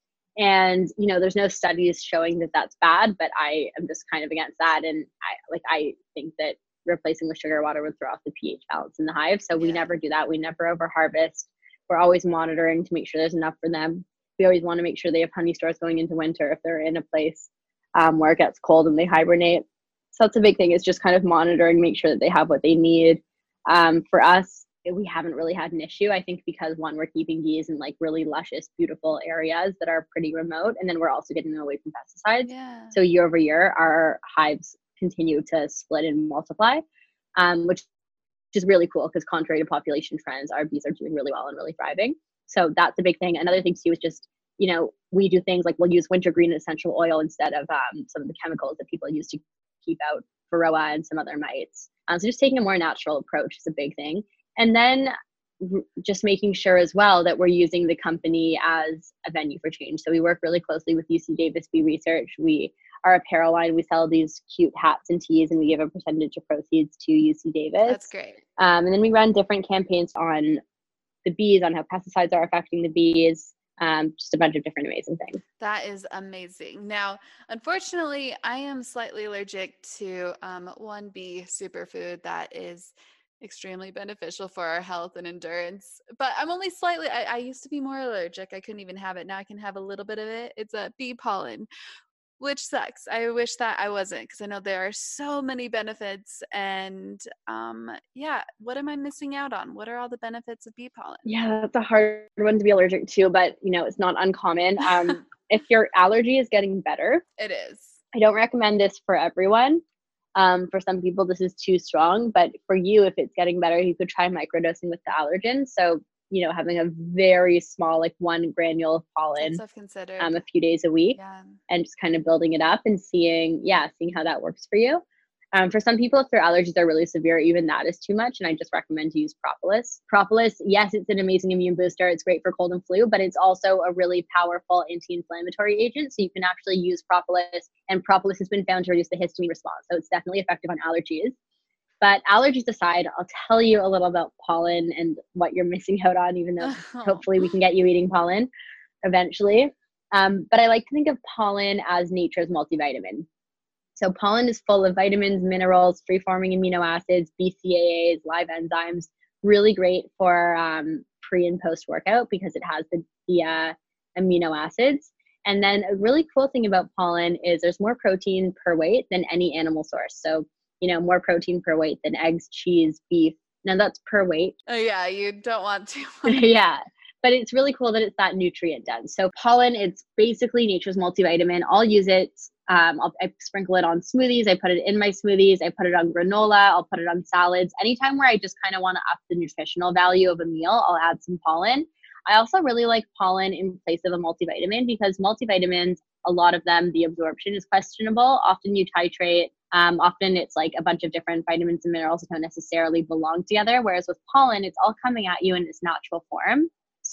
And, you know, there's no studies showing that that's bad, but I am just kind of against that. And I like, I think that replacing with sugar water would throw off the pH balance in the hive. So we Yeah. never do that. We never over harvest. We're always monitoring to make sure there's enough for them. We always want to make sure they have honey stores going into winter if they're in a place um, where it gets cold and they hibernate. So that's a big thing, is just kind of monitoring, make sure that they have what they need. Um, for us, we haven't really had an issue. I think because, one, we're keeping bees in like really luscious, beautiful areas that are pretty remote. And then we're also getting them away from pesticides. Yeah. So year over year, our hives continue to split and multiply, um, which is really cool because contrary to population trends, our bees are doing really well and really thriving. So that's a big thing. Another thing too is just, you know, we do things like we'll use wintergreen essential oil instead of um, some of the chemicals that people use to keep out varroa and some other mites. Um, so just taking a more natural approach is a big thing. And then r- just making sure as well that we're using the company as a venue for change. So we work really closely with U C Davis Bee Research. We, our apparel line, we sell these cute hats and tees, and we give a percentage of proceeds to U C Davis. That's great. Um, and then we run different campaigns on the bees, on how pesticides are affecting the bees, um, just a bunch of different amazing things. That is amazing. Now, unfortunately, I am slightly allergic to um, one bee superfood that is extremely beneficial for our health and endurance. But I'm only slightly, I, I used to be more allergic. I couldn't even have it. Now I can have a little bit of it. It's a bee pollen, which sucks. I wish that I wasn't, because I know there are so many benefits. And um, yeah, what am I missing out on? What are all the benefits of bee pollen? Yeah, that's a hard one to be allergic to, but you know, it's not uncommon. Um, if your allergy is getting better, It is. I don't recommend this for everyone. Um, for some people, this is too strong, but for you, if it's getting better, you could try microdosing with the allergen. So, you know, having a very small, like one granule of pollen That's I've considered. um, a few days a week, Yeah. and just kind of building it up and seeing, yeah, seeing how that works for you. Um, for some people, if their allergies are really severe, even that is too much. And I just recommend to use propolis. Propolis, yes, it's an amazing immune booster. It's great for cold and flu, but it's also a really powerful anti-inflammatory agent. So you can actually use propolis, and propolis has been found to reduce the histamine response. So it's definitely effective on allergies. But allergies aside, I'll tell you a little about pollen and what you're missing out on, even though hopefully we can get you eating pollen eventually. Um, but I like to think of pollen as nature's multivitamin. So pollen is full of vitamins, minerals, free-forming amino acids, B C A As, live enzymes, really great for um, pre and post-workout because it has the, the uh, amino acids. And then a really cool thing about pollen is there's more protein per weight than any animal source. So, you know, more protein per weight than eggs, cheese, beef. Now that's per weight. Oh yeah, you don't want to. Yeah. But it's really cool that it's that nutrient dense. So pollen, it's basically nature's multivitamin. I'll use it. Um, I'll, I sprinkle it on smoothies. I put it in my smoothies. I put it on granola. I'll put it on salads. Anytime where I just kind of want to up the nutritional value of a meal, I'll add some pollen. I also really like pollen in place of a multivitamin because multivitamins, a lot of them, the absorption is questionable. Often you titrate. Um, often it's like a bunch of different vitamins and minerals that don't necessarily belong together. Whereas with pollen, it's all coming at you in its natural form.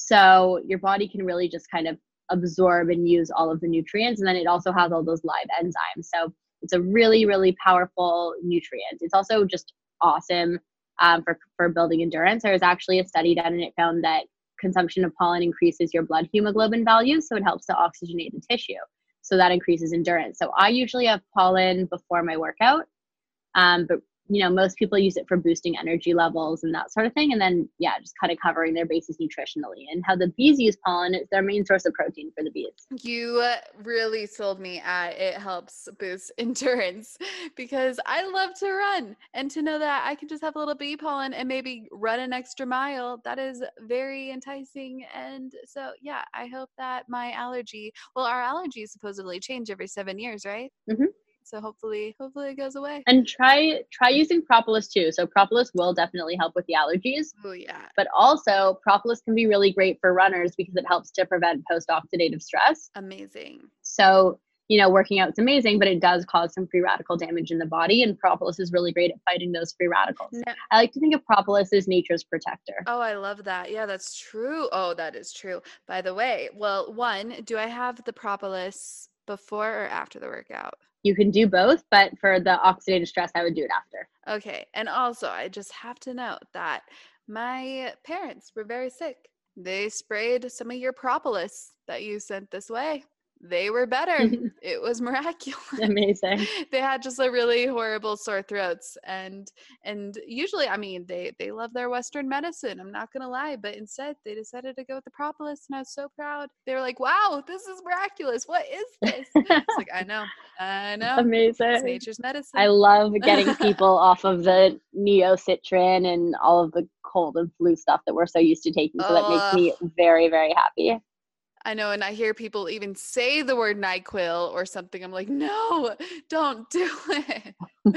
So your body can really just kind of absorb and use all of the nutrients. And then it also has all those live enzymes. So It's a really, really powerful nutrient. It's also just awesome um, for, for building endurance. There was actually a study done and it found that consumption of pollen increases your blood hemoglobin values. So it helps to oxygenate the tissue. So that increases endurance. So I usually have pollen before my workout. Um, but you know, most people use it for boosting energy levels and that sort of thing. And then, yeah, just kind of covering their bases nutritionally. And how the bees use pollen is their main source of protein for the bees. You uh, really sold me at it helps boost endurance because I love to run, and to know that I can just have a little bee pollen and maybe run an extra mile, that is very enticing. And so, yeah, I hope that my allergy, well, our allergies supposedly change every seven years, right? Mm-hmm. So hopefully, hopefully it goes away. And try try using propolis too. So propolis will definitely help with the allergies. Oh yeah. But also propolis can be really great for runners because it helps to prevent post-oxidative stress. Amazing. So, you know, working out is amazing, but it does cause some free radical damage in the body. And propolis is really great at fighting those free radicals. No. I like to think of propolis as nature's protector. Oh, I love that. Yeah, that's true. Oh, that is true. By the way, well, one, do I have the propolis before or after the workout? You can do both, but for the oxidative stress, I would do it after. Okay. And also, I just have to note that my parents were very sick. They sprayed some of your propolis that you sent this way. They were better. It was miraculous. Amazing. They had just a really horrible sore throats, and and usually, I mean, they they love their Western medicine. I'm not gonna lie, but instead they decided to go with the propolis, and I was so proud. They were like, "Wow, this is miraculous. What is this?" It's like, I know, I know. Amazing. It's nature's medicine. I love getting people off of the Neocitrin and all of the cold and flu stuff that we're so used to taking. So Oh. that makes me very, very happy. I know, and I hear people even say the word NyQuil or something. I'm like, no, don't do it.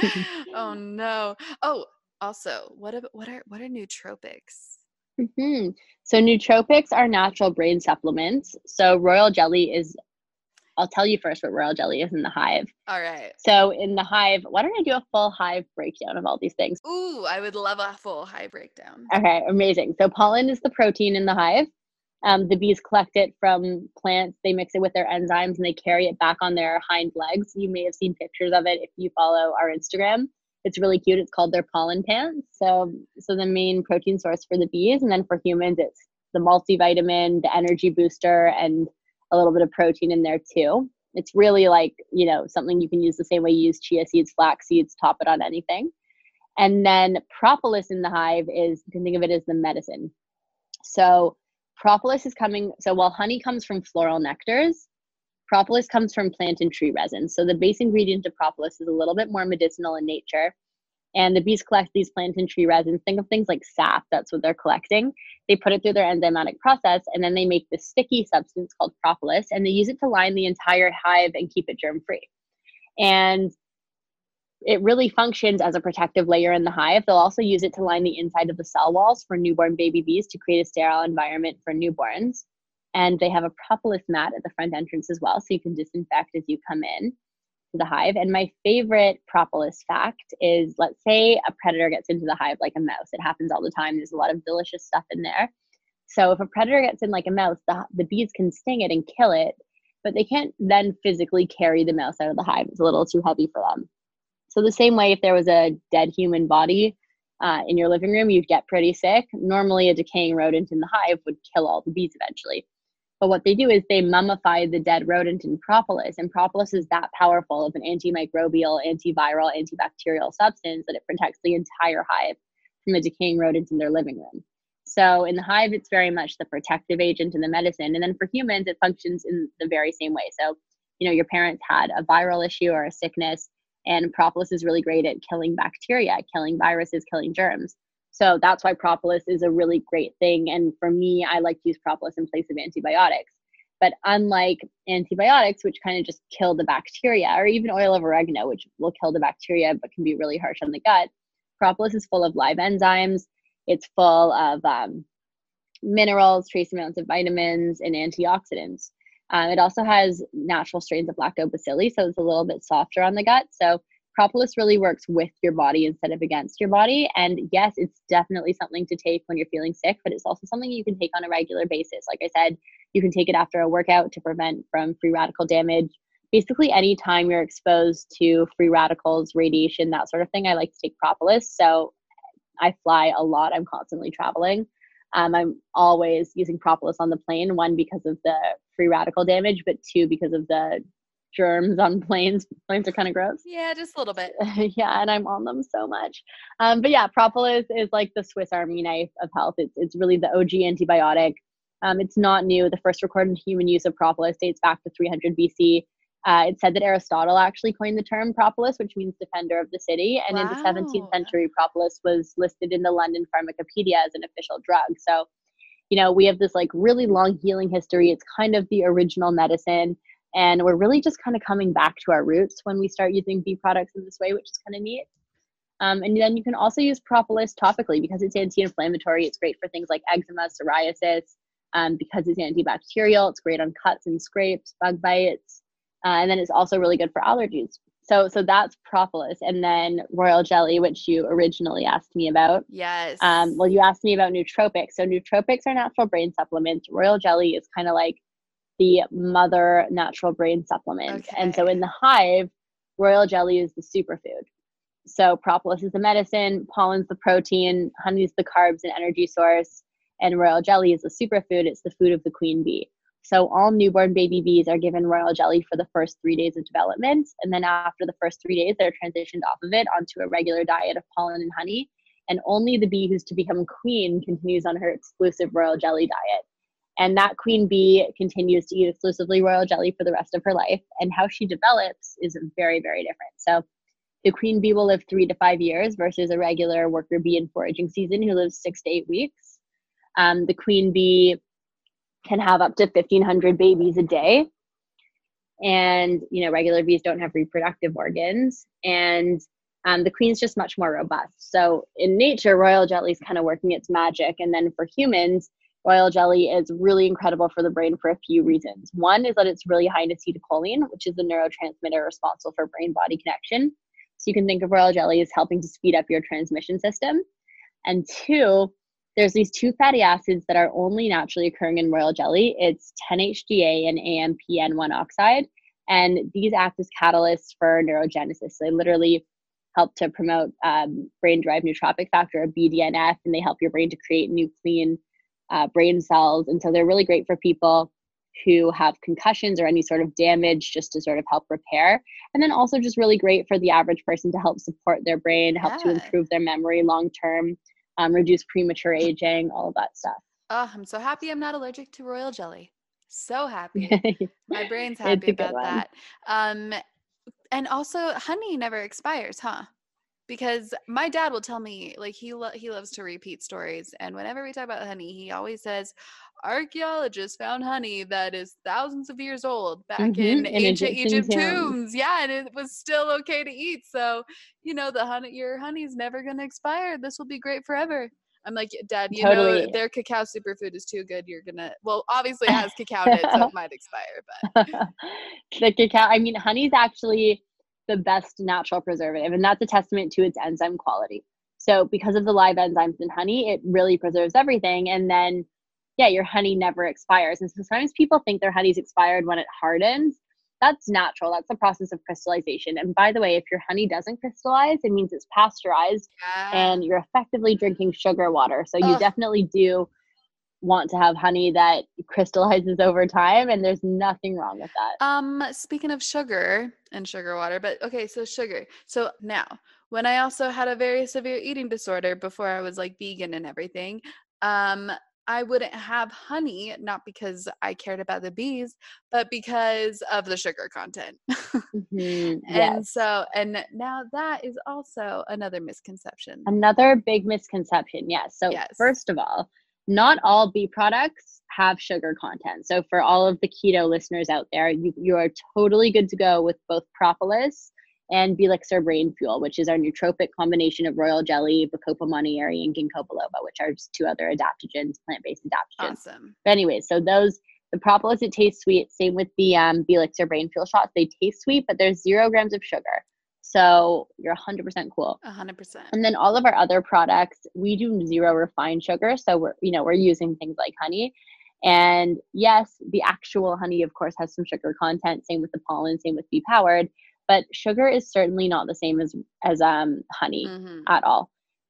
Oh no. Oh, also, what ab- what are what are nootropics? Mm-hmm. So nootropics are natural brain supplements. So royal jelly is, I'll tell you first what royal jelly is in the hive. All right. So in the hive, why don't I do a full hive breakdown of all these things? Ooh, I would love a full hive breakdown. Okay, amazing. So pollen is the protein in the hive. Um, the bees collect it from plants. They mix it with their enzymes and they carry it back on their hind legs. You may have seen pictures of it if you follow our Instagram. It's really cute. It's called their pollen pants. So, so the main protein source for the bees, and then for humans, it's the multivitamin, the energy booster, and a little bit of protein in there too. It's really like, you know, something you can use the same way you use chia seeds, flax seeds, top it on anything. And then propolis in the hive is, you can think of it as the medicine. So propolis is coming, so while honey comes from floral nectars, propolis comes from plant and tree resin. So the base ingredient of propolis is a little bit more medicinal in nature. And the bees collect these plant and tree resins. Think of things like sap, that's what they're collecting. They put it through their enzymatic process, and then they make this sticky substance called propolis, and they use it to line the entire hive and keep it germ-free. And it really functions as a protective layer in the hive. They'll also use it to line the inside of the cell walls for newborn baby bees to create a sterile environment for newborns. And they have a propolis mat at the front entrance as well, so you can disinfect as you come in to the hive. And my favorite propolis fact is, let's say a predator gets into the hive like a mouse. It happens all the time. There's a lot of delicious stuff in there. So if a predator gets in like a mouse, the, the bees can sting it and kill it, but they can't then physically carry the mouse out of the hive. It's a little too heavy for them. So the same way, if there was a dead human body uh, in your living room, you'd get pretty sick. Normally a decaying rodent in the hive would kill all the bees eventually. But what they do is they mummify the dead rodent in propolis, and propolis is that powerful of an antimicrobial, antiviral, antibacterial substance that it protects the entire hive from a decaying rodent in their living room. So in the hive, it's very much the protective agent and the medicine. And then for humans, it functions in the very same way. So, you know, your parents had a viral issue or a sickness, and propolis is really great at killing bacteria, killing viruses, killing germs. So that's why propolis is a really great thing. And for me, I like to use propolis in place of antibiotics. But unlike antibiotics, which kind of just kill the bacteria, or even oil of oregano, which will kill the bacteria but can be really harsh on the gut, propolis is full of live enzymes. It's full of um, minerals, trace amounts of vitamins, and antioxidants. Um, it also has natural strains of lactobacilli, so it's a little bit softer on the gut. So propolis really works with your body instead of against your body. And yes, it's definitely something to take when you're feeling sick, but it's also something you can take on a regular basis. Like I said, you can take it after a workout to prevent from free radical damage. basically anytime you're exposed to free radicals, radiation, that sort of thing, I like to take propolis. So I fly a lot. I'm constantly traveling. Um, I'm always using propolis on the plane, one, because of the free radical damage, but two, because of the germs on planes. Planes are kind of gross. Yeah, just a little bit. Yeah, and I'm on them so much. Um, but yeah, propolis is like the Swiss Army knife of health. It's, it's really the O G antibiotic. Um, it's not new. The first recorded human use of propolis dates back to three hundred B C. Uh, it's said that Aristotle actually coined the term propolis, which means defender of the city. And wow. In the seventeenth century, propolis was listed in the London Pharmacopoeia as an official drug. So, you know, we have this like really long healing history. It's kind of the original medicine. And we're really just kind of coming back to our roots when we start using bee products in this way, which is kind of neat. Um, and then you can also use propolis topically because it's anti-inflammatory. It's great for things like eczema, psoriasis. Um, because it's antibacterial, it's great on cuts and scrapes, bug bites. Uh, and then it's also really good for allergies. So so that's propolis. And then royal jelly, which you originally asked me about. Yes. Um, well, you asked me about nootropics. So nootropics are natural brain supplements. Royal jelly is kind of like the mother natural brain supplement. Okay. And so in the hive, royal jelly is the superfood. So propolis is the medicine, pollen's the protein, honey's the carbs and energy source, and royal jelly is the superfood. It's the food of the queen bee. So all newborn baby bees are given royal jelly for the first three days of development. And then after the first three days, they're transitioned off of it onto a regular diet of pollen and honey. And only the bee who's to become queen continues on her exclusive royal jelly diet. And that queen bee continues to eat exclusively royal jelly for the rest of her life. And how she develops is very, very different. So the queen bee will live three to five years versus a regular worker bee in foraging season who lives six to eight weeks. Um, the queen bee can have up to fifteen hundred babies a day. And, you know, regular bees don't have reproductive organs. And um, the queen's just much more robust. So in nature, royal jelly is kind of working its magic. And then for humans, royal jelly is really incredible for the brain for a few reasons. One is that it's really high in acetylcholine, which is the neurotransmitter responsible for brain-body connection. So you can think of royal jelly as helping to speed up your transmission system. And two, there's these two fatty acids that are only naturally occurring in royal jelly. It's ten H D A and A M P N one oxide. And these act as catalysts for neurogenesis. So they literally help to promote um, brain-derived neurotrophic factor, B D N F, and they help your brain to create new clean uh, brain cells. And so they're really great for people who have concussions or any sort of damage, just to sort of help repair. And then also just really great for the average person to help support their brain, help yeah. to improve their memory long-term. Um, reduce premature aging, all of that stuff. Oh, I'm so happy I'm not allergic to royal jelly. So happy. My brain's happy about that. Um, and also, honey never expires, huh? Because my dad will tell me, like, he lo- he loves to repeat stories. And whenever we talk about honey, he always says, archaeologists found honey that is thousands of years old back mm-hmm. in, in ancient Egypt tombs. tombs. Yeah, and it was still okay to eat. So, you know, the honey, your honey's never going to expire. This will be great forever. I'm like, Dad, you totally. know, their cacao superfood is too good. You're going to, well, obviously it has cacao in it, so it might expire. But the cacao, I mean, honey's actually the best natural preservative, and that's a testament to its enzyme quality. So because of the live enzymes in honey, it really preserves everything. And then, yeah, your honey never expires. And sometimes people think their honey's expired when it hardens. That's natural. That's the process of crystallization. And by the way, if your honey doesn't crystallize, it means it's pasteurized yeah. and you're effectively drinking sugar water. So you Ugh. definitely do want to have honey that crystallizes over time, and there's nothing wrong with that. Um, speaking of sugar and sugar water, but okay, so sugar. So now, when I also had a very severe eating disorder before I was like vegan and everything, um, I wouldn't have honey, not because I cared about the bees, but because of the sugar content. mm-hmm. And yes. so, and now that is also another misconception. Another big misconception. Yes. So yes. First of all, not all bee products have sugar content. So for all of the keto listeners out there, you, you are totally good to go with both propolis and Belixir Brain Fuel, which is our nootropic combination of royal jelly, Bacopa monnieri, and ginkgo biloba, which are just two other adaptogens, plant-based adaptogens. Awesome. But anyways, so those, the propolis, it tastes sweet. Same with the um, Belixir Brain Fuel shots. They taste sweet, but there's zero grams of sugar. So you're one hundred percent cool. one hundred percent. And then all of our other products, we do zero refined sugar. So we're, you know, we're using things like honey. And yes, the actual honey, of course, has some sugar content, same with the pollen, same with bee powered, but sugar is certainly not the same as, as um, honey Mm-hmm. at all.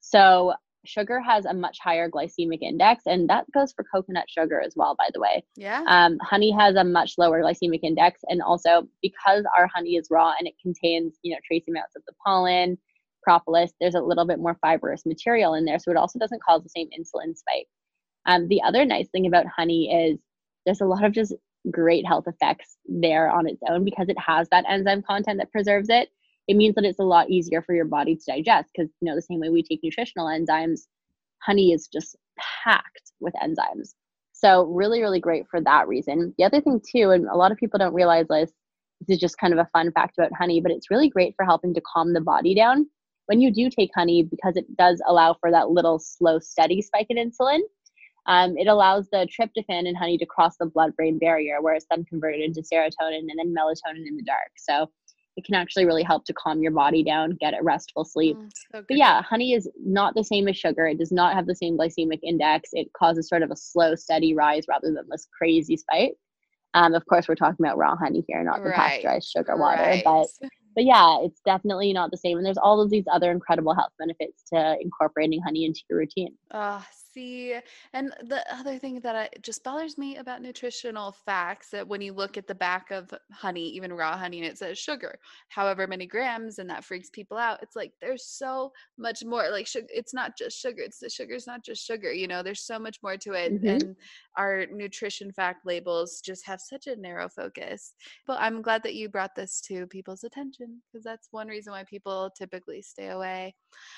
So sugar has a much higher glycemic index, and that goes for coconut sugar as well, by the way. Yeah. Um, honey has a much lower glycemic index, and also because our honey is raw and it contains, you know, trace amounts of the pollen, propolis, there's a little bit more fibrous material in there, so it also doesn't cause the same insulin spike. Um, the other nice thing about honey is there's a lot of just great health effects there on its own because it has that enzyme content that preserves it. It means that it's a lot easier for your body to digest because, you know, the same way we take nutritional enzymes, honey is just packed with enzymes. So really, really great for that reason. The other thing too, and a lot of people don't realize this, this is just kind of a fun fact about honey, but it's really great for helping to calm the body down. When you do take honey, because it does allow for that little slow, steady spike in insulin, Um, it allows the tryptophan in honey to cross the blood-brain barrier, where it's then converted into serotonin and then melatonin in the dark. So it can actually really help to calm your body down, get a restful sleep. Mm, so But yeah, honey is not the same as sugar. It does not have the same glycemic index. It causes sort of a slow, steady rise rather than this crazy spike. Um, of course, we're talking about raw honey here, not the Right. pasteurized sugar water. Right. But but yeah, it's definitely not the same. And there's all of these other incredible health benefits to incorporating honey into your routine. Oh, see, and the other thing that I, just bothers me about nutritional facts that when you look at the back of honey, even raw honey, and it says sugar, however many grams, and that freaks people out. It's like there's so much more. Like sugar, it's not just sugar. It's the sugar's not just sugar. You know, there's so much more to it, Mm-hmm. and our nutrition fact labels just have such a narrow focus. But I'm glad that you brought this to people's attention because that's one reason why people typically stay away.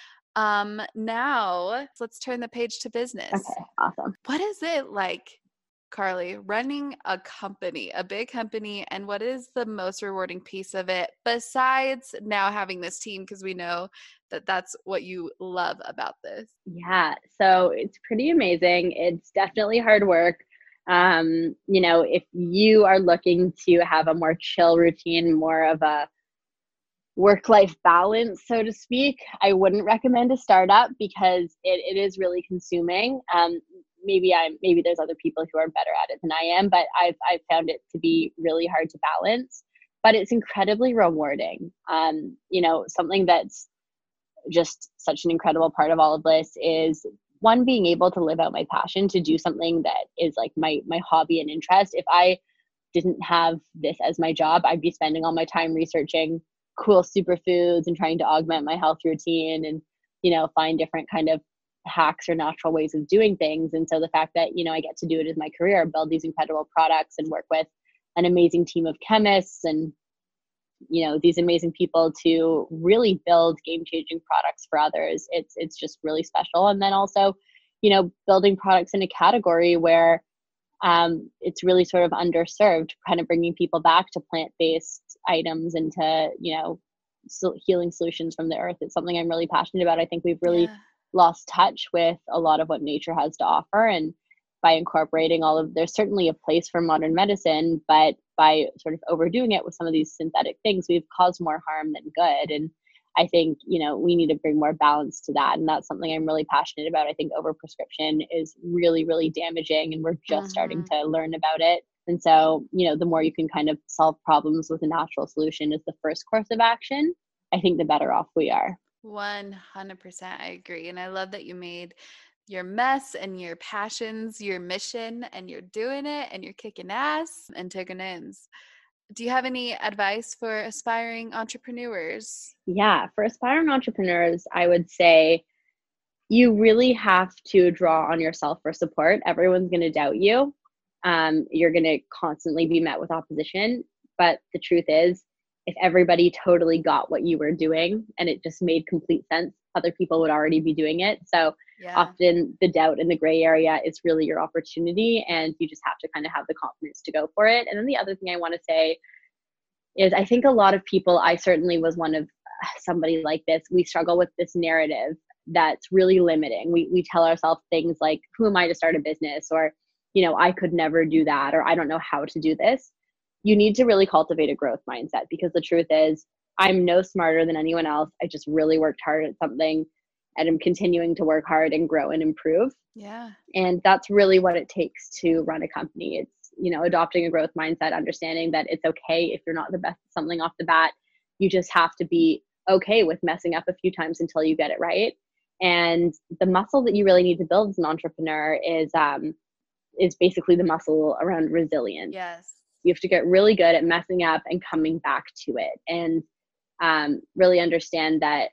Um, now let's turn the page to business. Okay, awesome. What is it like, Carly, running a company, a big company, and what is the most rewarding piece of it besides now having this team? Because we know that that's what you love about this. Yeah, so it's pretty amazing. It's definitely hard work. Um, you know, if you are looking to have a more chill routine, more of a work-life balance, so to speak, I wouldn't recommend a startup because it, it is really consuming. Um, maybe I'm maybe there's other people who are better at it than I am, but I've I've found it to be really hard to balance. But it's incredibly rewarding. Um, you know, something that's just such an incredible part of all of this is one, being able to live out my passion, to do something that is like my my hobby and interest. If I didn't have this as my job, I'd be spending all my time researching cool superfoods and trying to augment my health routine and, you know, find different kind of hacks or natural ways of doing things. And so the fact that, you know, I get to do it as my career, build these incredible products and work with an amazing team of chemists and, you know, these amazing people to really build game-changing products for others, it's it's just really special. And then also, you know, building products in a category where um, it's really sort of underserved, kind of bringing people back to plant-based items and to, you know, so healing solutions from the earth. It's something I'm really passionate about. I think we've really Yeah. lost touch with a lot of what nature has to offer. And by incorporating all of, there's certainly a place for modern medicine, but by sort of overdoing it with some of these synthetic things, we've caused more harm than good. And I think, you know, we need to bring more balance to that. And that's something I'm really passionate about. I think overprescription is really, really damaging, and we're just starting Mhm. to learn about it. And so, you know, the more you can kind of solve problems with a natural solution as the first course of action, I think the better off we are. one hundred percent I agree. And I love that you made your mess and your passions your mission, and you're doing it and you're kicking ass and taking names. Do you have any advice for aspiring entrepreneurs? Yeah, for aspiring entrepreneurs, I would say you really have to draw on yourself for support. Everyone's going to doubt you. Um, you're going to constantly be met with opposition. But the truth is, if everybody totally got what you were doing and it just made complete sense, other people would already be doing it. So Yeah. often the doubt in the gray area is really your opportunity, and you just have to kind of have the confidence to go for it. And then the other thing I want to say is I think a lot of people, I certainly was one of somebody like this, we struggle with this narrative that's really limiting. We we tell ourselves things like, who am I to start a business? Or, you know, I could never do that, or I don't know how to do this. You need to really cultivate a growth mindset, because the truth is, I'm no smarter than anyone else. I just really worked hard at something. and I'm continuing to work hard and grow and improve. Yeah. And that's really what it takes to run a company. It's, you know, adopting a growth mindset, understanding that it's okay if you're not the best at something off the bat. You just have to be okay with messing up a few times until you get it right. And the muscle that you really need to build as an entrepreneur is um, is basically the muscle around resilience. Yes. You have to get really good at messing up and coming back to it, and um, really understand that,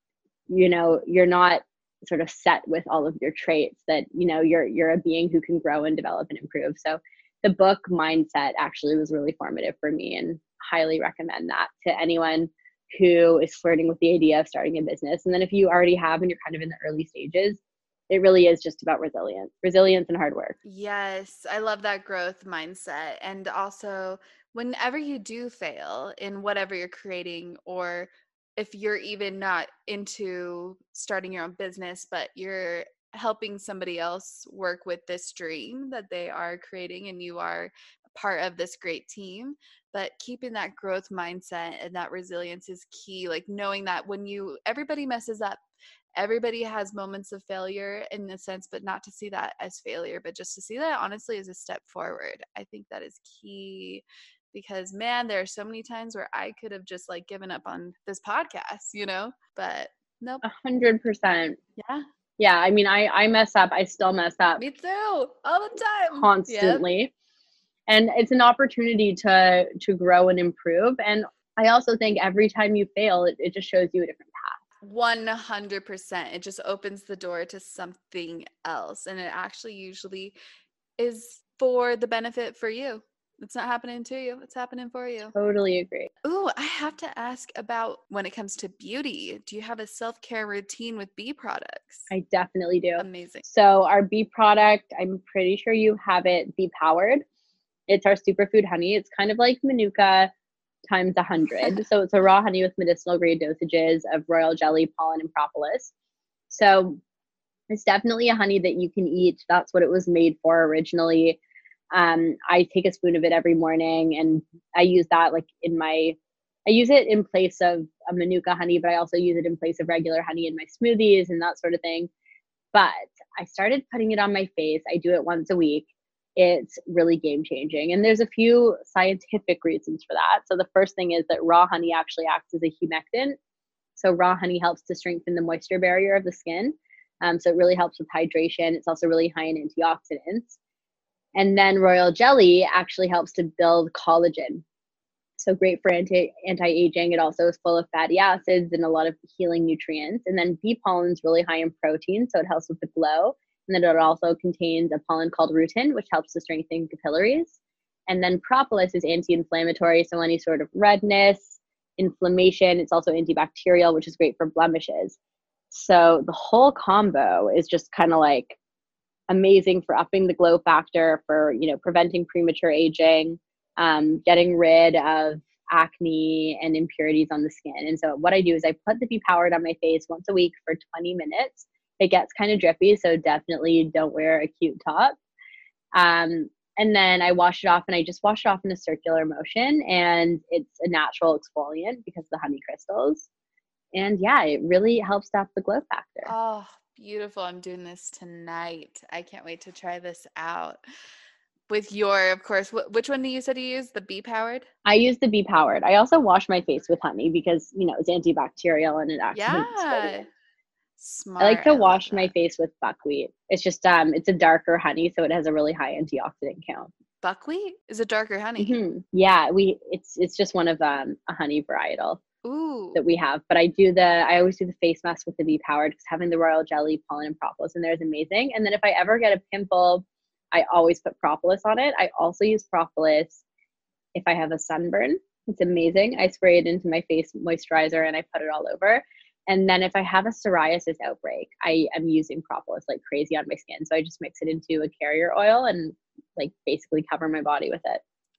you know, you're not sort of set with all of your traits, that, you know, you're you're a being who can grow and develop and improve. So the book Mindset actually was really formative for me, and highly recommend that to anyone who is flirting with the idea of starting a business. And then if you already have and you're kind of in the early stages, it really is just about resilience, resilience and hard work. Yes, I love that growth mindset. And also, whenever you do fail in whatever you're creating, or if you're even not into starting your own business, but you're helping somebody else work with this dream that they are creating, and you are part of this great team, but keeping that growth mindset and that resilience is key. Like knowing that when you, everybody messes up, everybody has moments of failure in a sense, but not to see that as failure, but just to see that honestly as a step forward. I think that is key, because man, there are so many times where I could have just like given up on this podcast, you know, but nope. A hundred percent. Yeah. Yeah. I mean, I, I mess up. I still mess up. Me too. All the time. Constantly. Yep. And it's an opportunity to, to grow and improve. And I also think every time you fail, it, it just shows you a different path. one hundred percent. It just opens the door to something else. And it actually usually is for the benefit for you. It's not happening to you. It's happening for you. Totally agree. Ooh, I have to ask about when it comes to beauty. Do you have a self-care routine with bee products? I definitely do. Amazing. So our bee product, I'm pretty sure you have it bee powered. It's our superfood honey. It's kind of like Manuka times a hundred. So it's a raw honey with medicinal grade dosages of royal jelly, pollen, and propolis. So it's definitely a honey that you can eat. That's what it was made for originally. Um, I take a spoon of it every morning, and I use that like in my, I use it in place of a Manuka honey, but I also use it in place of regular honey in my smoothies and that sort of thing. But I started putting it on my face. I do it once a week. It's really game changing. And there's a few scientific reasons for that. So the first thing is that raw honey actually acts as a humectant. So raw honey helps to strengthen the moisture barrier of the skin. Um, so it really helps with hydration. It's also really high in antioxidants. And then royal jelly actually helps to build collagen. So great for anti, anti-aging. It also is full of fatty acids and a lot of healing nutrients. And then bee pollen is really high in protein, so it helps with the glow. And then it also contains a pollen called rutin, which helps to strengthen capillaries. And then propolis is anti-inflammatory, so any sort of redness, inflammation. It's also antibacterial, which is great for blemishes. So the whole combo is just kind of like amazing for upping the glow factor, for, you know, preventing premature aging, um, getting rid of acne and impurities on the skin. And so what I do is I put the Bee Powered on my face once a week for twenty minutes. It gets kind of drippy, so definitely don't wear a cute top. Um, and then I wash it off, and I just wash it off in a circular motion, and it's a natural exfoliant because of the honey crystals. And yeah, it really helps to up the glow factor. Oh, beautiful. I'm doing this tonight. I can't wait to try this out. With your, of course, wh- which one do you said you use? The Bee Powered? I use the Bee Powered. I also wash my face with honey because, you know, it's antibacterial and it acts as an Yeah. exfoliant. Smart. I like to I love wash my that. face with buckwheat. It's just um, it's a darker honey, so it has a really high antioxidant count. Buckwheat is a darker honey. Mm-hmm. Yeah, we it's it's just one of um a honey varietal Ooh. that we have. But I do the I always do the face mask with the Bee Powered because having the royal jelly, pollen, and propolis in there is amazing. And then if I ever get a pimple, I always put propolis on it. I also use propolis if I have a sunburn. It's amazing. I spray it into my face moisturizer and I put it all over. And then if I have a psoriasis outbreak, I am using propolis like crazy on my skin. So I just mix it into a carrier oil and like basically cover my body with it.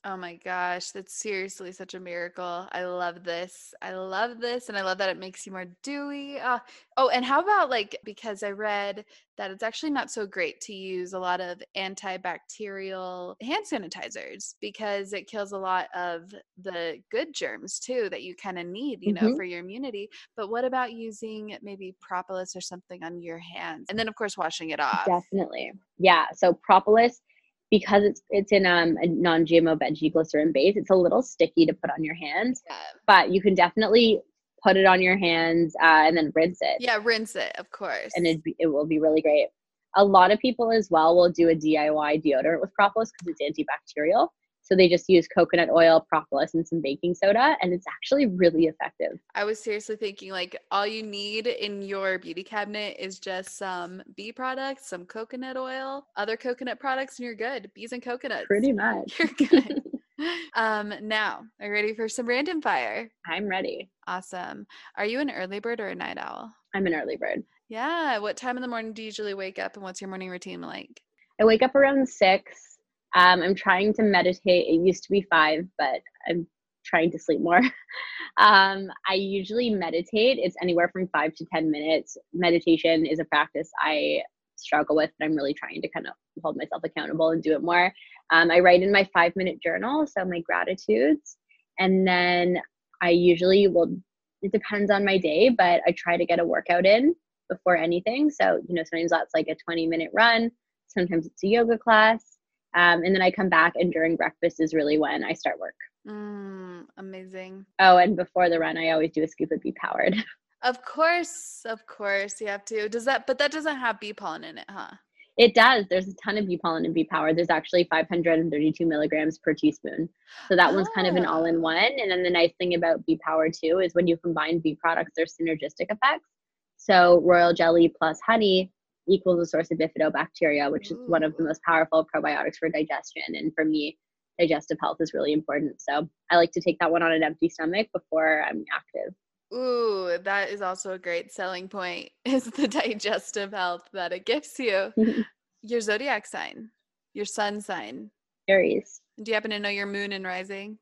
Oh my gosh, that's seriously such a miracle. I love this. I love this. And I love that it makes you more dewy. Uh, oh, and how about like, because I read that it's actually not so great to use a lot of antibacterial hand sanitizers because it kills a lot of the good germs too that you kind of need, you know, Hmm. for your immunity. But what about using maybe propolis or something on your hands? And then, of course, washing it off. Definitely. Yeah. So propolis, because it's it's in um, a non-G M O veggie glycerin base, it's a little sticky to put on your hands, Yeah. but you can definitely put it on your hands uh, and then rinse it, Yeah, rinse it, of course. and it it will be really great. A lot of people as well will do a D I Y deodorant with propolis because it's antibacterial. So they just use coconut oil, propolis, and some baking soda, and it's actually really effective. I was seriously thinking like all you need in your beauty cabinet is just some bee products, some coconut oil, other coconut products, and you're good. Bees and coconuts. Pretty much. You're good. um, now, are you ready for some random fire? I'm ready. Awesome. Are you an early bird or a night owl? I'm an early bird. Yeah. What time in the morning do you usually wake up and what's your morning routine like? I wake up around six. Um, I'm trying to meditate. It used to be five, but I'm trying to sleep more. um, I usually meditate. It's anywhere from five to ten minutes. Meditation is a practice I struggle with, but I'm really trying to kind of hold myself accountable and do it more. Um, I write in my five minute journal, so my gratitudes. And then I usually will, it depends on my day, but I try to get a workout in before anything. So, you know, sometimes that's like a twenty minute run. Sometimes it's a yoga class. Um, and then I come back, and during breakfast is really when I start work. Mm, amazing. Oh, and before the run, I always do a scoop of Be Powered. Of course, of course, you have to. Does that, but that doesn't have bee pollen in it, huh? It does. There's a ton of bee pollen in Be Powered. There's actually five hundred thirty-two milligrams per teaspoon. So that one's kind of an all in Oh, one. And then the nice thing about Be Powered too is when you combine bee products, there's synergistic effects. So royal jelly plus honey equals a source of bifidobacteria, which is one of the ooh. most powerful probiotics for digestion. And for me, digestive health is really important. So I like to take that one on an empty stomach before I'm active. Ooh, that is also a great selling point is the digestive health that it gives you. Your zodiac sign, your sun sign. Aries. Do you happen to know your moon and rising?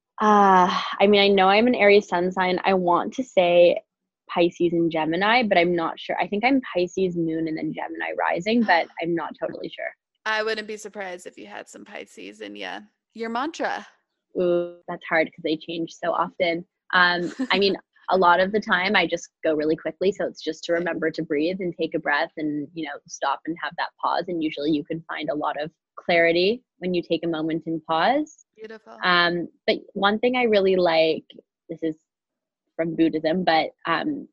Uh, I mean, I know I'm an Aries sun sign. I want to say Pisces and Gemini, but I'm not sure. I think I'm Pisces moon and then Gemini rising, but I'm not totally sure. I wouldn't be surprised if you had some Pisces in ya. Your mantra. Ooh, that's hard because they change so often. Um, I mean, a lot of the time I just go really quickly. So it's just to remember to breathe and take a breath and, you know, stop and have that pause. And usually you can find a lot of clarity when you take a moment and pause. Beautiful. Um, but one thing I really like, this is from Buddhism, but um,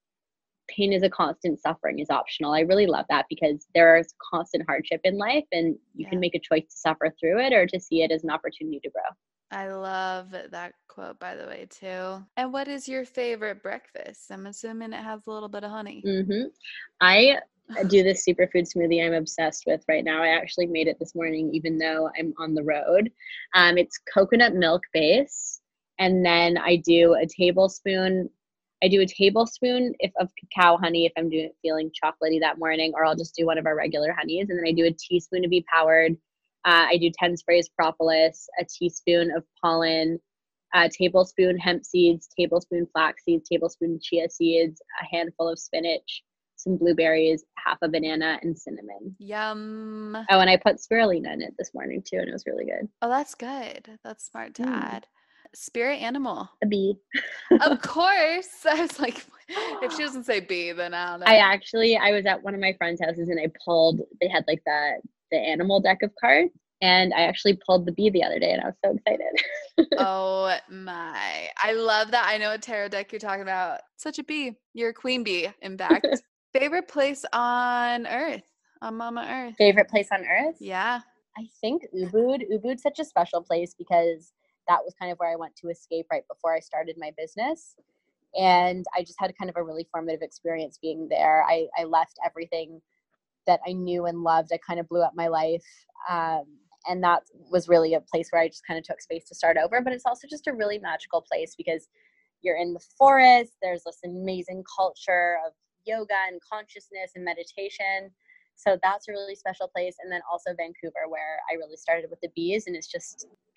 pain is a constant, suffering is optional. I really love that because there is constant hardship in life and you Yeah. can make a choice to suffer through it or to see it as an opportunity to grow. I love that quote, by the way, too. And what is your favorite breakfast? I'm assuming it has a little bit of honey. hmm I do this superfood smoothie I'm obsessed with right now. I actually made it this morning, even though I'm on the road. Um, it's coconut milk base. And then I do a tablespoon. I do a tablespoon if of cacao honey if I'm doing feeling chocolatey that morning, or I'll just do one of our regular honeys. And then I do a teaspoon of Be Powered. Uh, I do ten sprays propolis, a teaspoon of pollen, a tablespoon hemp seeds, tablespoon flax seeds, tablespoon chia seeds, a handful of spinach, some blueberries, half a banana, and cinnamon. Yum. Oh, and I put spirulina in it this morning too, and it was really good. Oh, that's good. That's smart to Mm, add. Spirit animal. a bee. Of course. I was like, if she doesn't say bee, then I don't know. I actually, I was at one of my friends' houses and I pulled, they had like the, the animal deck of cards. And I actually pulled the bee the other day and I was so excited. Oh my. I love that. I know what tarot deck you're talking about. Such a bee. You're a queen bee, in fact. Favorite place on earth? On Mama Earth? Favorite place on earth? Yeah. I think Ubud. Ubud's such a special place because that was kind of where I went to escape right before I started my business. And I just had kind of a really formative experience being there. I, I left everything that I knew and loved. I kind of blew up my life. Um, and that was really a place where I just kind of took space to start over. But it's also just a really magical place because you're in the forest. There's this amazing culture of yoga and consciousness and meditation. So that's a really special place. And then also Vancouver, where I really started with the bees, and it's just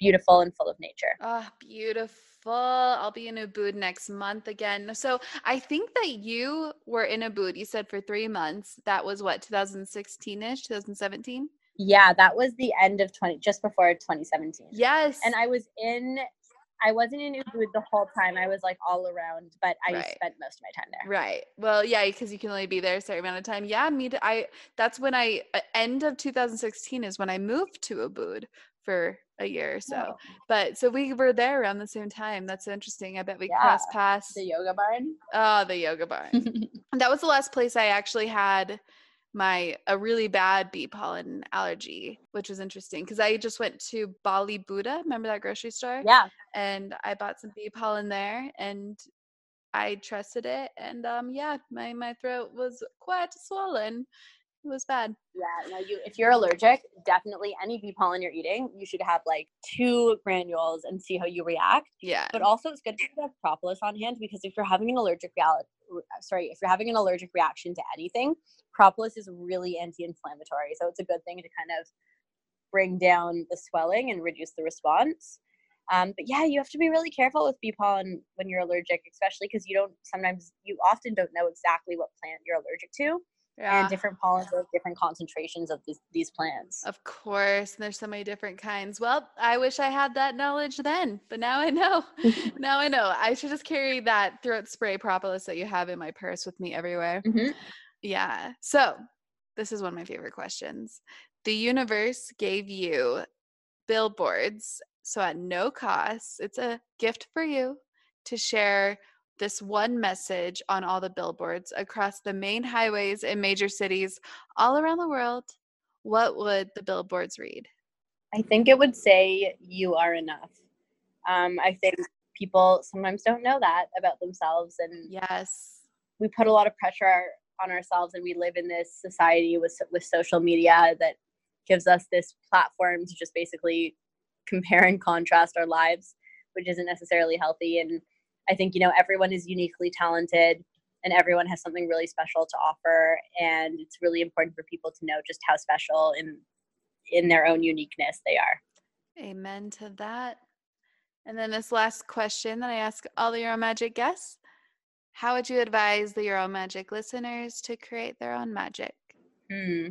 beautiful and full of nature. Oh, beautiful. I'll be in Ubud next month again. So I think that you were in Ubud, you said for three months. That was what, twenty sixteen-ish, twenty seventeen? Yeah, that was the end of twenty, just before twenty seventeen. Yes. And I was in, I wasn't in Ubud the whole time. I was like all around, but I Right. spent most of my time there. Right. Well, yeah, because you can only be there a certain amount of time. Yeah, me. Too. I. That's when I. uh, End of two thousand sixteen is when I moved to Ubud for a year or so. Oh. But so we were there around the same time. That's interesting. I bet we Yeah. crossed paths. The yoga barn. Oh, the yoga barn. That was the last place I actually had my a really bad bee pollen allergy, which was interesting because I just went to Bali Buddha. Remember that grocery store? Yeah. And I bought some bee pollen there, and I trusted it. And um, yeah, my my throat was quite swollen. It was bad. Yeah, no, you if you're allergic, definitely any bee pollen you're eating, you should have like two granules and see how you react. Yeah. But also it's good to have propolis on hand because if you're having an allergic real- sorry, if you're having an allergic reaction to anything, propolis is really anti-inflammatory. So it's a good thing to kind of bring down the swelling and reduce the response. Um, but yeah, you have to be really careful with bee pollen when you're allergic, especially because you don't sometimes you often don't know exactly what plant you're allergic to. Yeah. And different pollens have different concentrations of these, these plants. Of course. And there's so many different kinds. Well, I wish I had that knowledge then, but now I know. Now I know. I should just carry that throat spray propolis that you have in my purse with me everywhere. Mm-hmm. Yeah. So this is one of my favorite questions. The universe gave you billboards. So at no cost, it's a gift for you to share this one message on all the billboards across the main highways in major cities all around the world. What would the billboards read? I think it would say, "You are enough." Um, I think people sometimes don't know that about themselves. And yes, we put a lot of pressure on ourselves, and we live in this society with, with social media that gives us this platform to just basically compare and contrast our lives, which isn't necessarily healthy. And I think, you know, everyone is uniquely talented and everyone has something really special to offer. And it's really important for people to know just how special in in their own uniqueness they are. Amen to that. And then this last question that I ask all the Your Own Magic guests, how would you advise the Your Own Magic listeners to create their own magic? Hmm.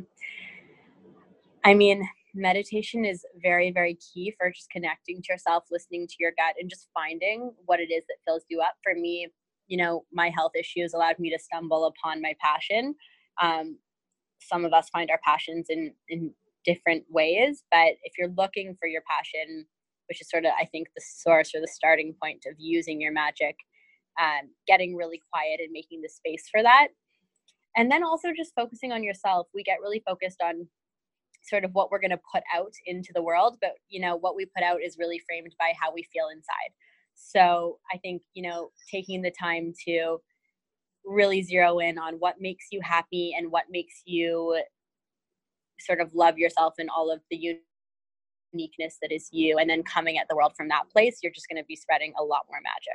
I mean, meditation is very, very key for just connecting to yourself, listening to your gut, and just finding what it is that fills you up. For me, you know, my health issues allowed me to stumble upon my passion. Um, some of us find our passions in, in different ways, but if you're looking for your passion, which is sort of, I think, the source or the starting point of using your magic, um, getting really quiet and making the space for that. And then also just focusing on yourself. We get really focused on sort of what we're going to put out into the world, but you know, what we put out is really framed by how we feel inside. So I think, you know, taking the time to really zero in on what makes you happy and what makes you sort of love yourself and all of the uniqueness that is you, and then coming at the world from that place, you're just going to be spreading a lot more magic.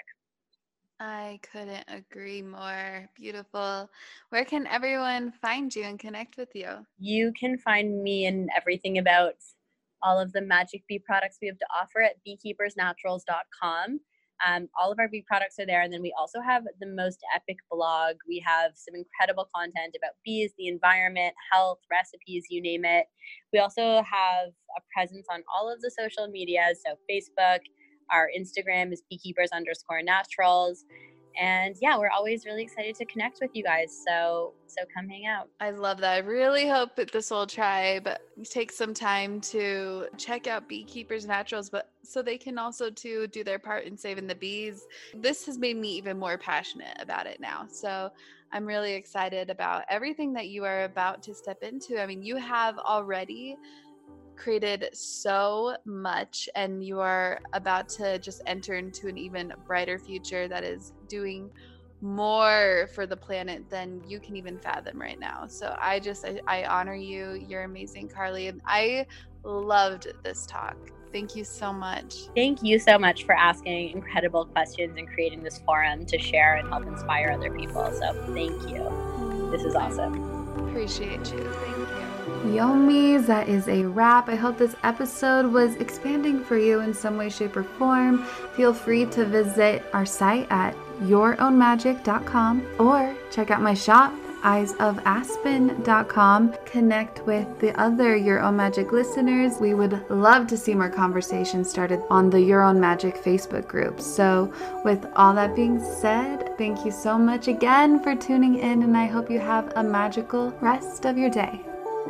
I couldn't agree more. Beautiful. Where can everyone find you and connect with you? You can find me and everything about all of the magic bee products we have to offer at beekeepers naturals dot com. Um, all of our bee products are there. And then we also have the most epic blog. We have some incredible content about bees, the environment, health, recipes, you name it. We also have a presence on all of the social medias. So Facebook, our Instagram is beekeepers underscore naturals. And yeah, we're always really excited to connect with you guys. So, so come hang out. I love that. I really hope that this whole tribe takes some time to check out Beekeepers Naturals, but so they can also to do their part in saving the bees. This has made me even more passionate about it now. So I'm really excited about everything that you are about to step into. I mean, you have already created so much, and you are about to just enter into an even brighter future that is doing more for the planet than you can even fathom right now. So I just I, I honor you. You're amazing, Carly, and I loved this talk. Thank you so much. Thank you so much for asking incredible questions and creating this forum to share and help inspire other people. So thank you. This is awesome. Appreciate you. Thank you. Yomis, that is a wrap. I hope this episode was expanding for you in some way, shape, or form. Feel free to visit our site at your own magic dot com or check out my shop, eyes of aspen dot com. Connect with the other Your Own Magic listeners. We would love to see more conversations started on the Your Own Magic Facebook group. So with all that being said, thank you so much again for tuning in, and I hope you have a magical rest of your day.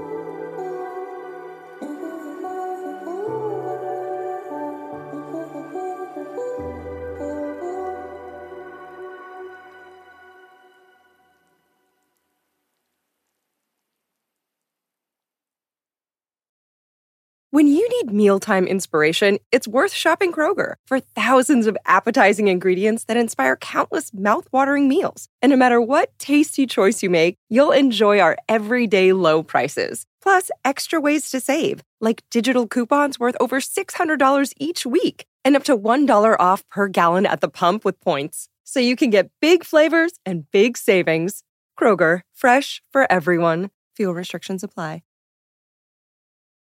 When you need mealtime inspiration, it's worth shopping Kroger for thousands of appetizing ingredients that inspire countless mouth-watering meals. And no matter what tasty choice you make, you'll enjoy our everyday low prices. Plus, extra ways to save, like digital coupons worth over six hundred dollars each week and up to one dollar off per gallon at the pump with points. So you can get big flavors and big savings. Kroger, fresh for everyone. Fuel restrictions apply.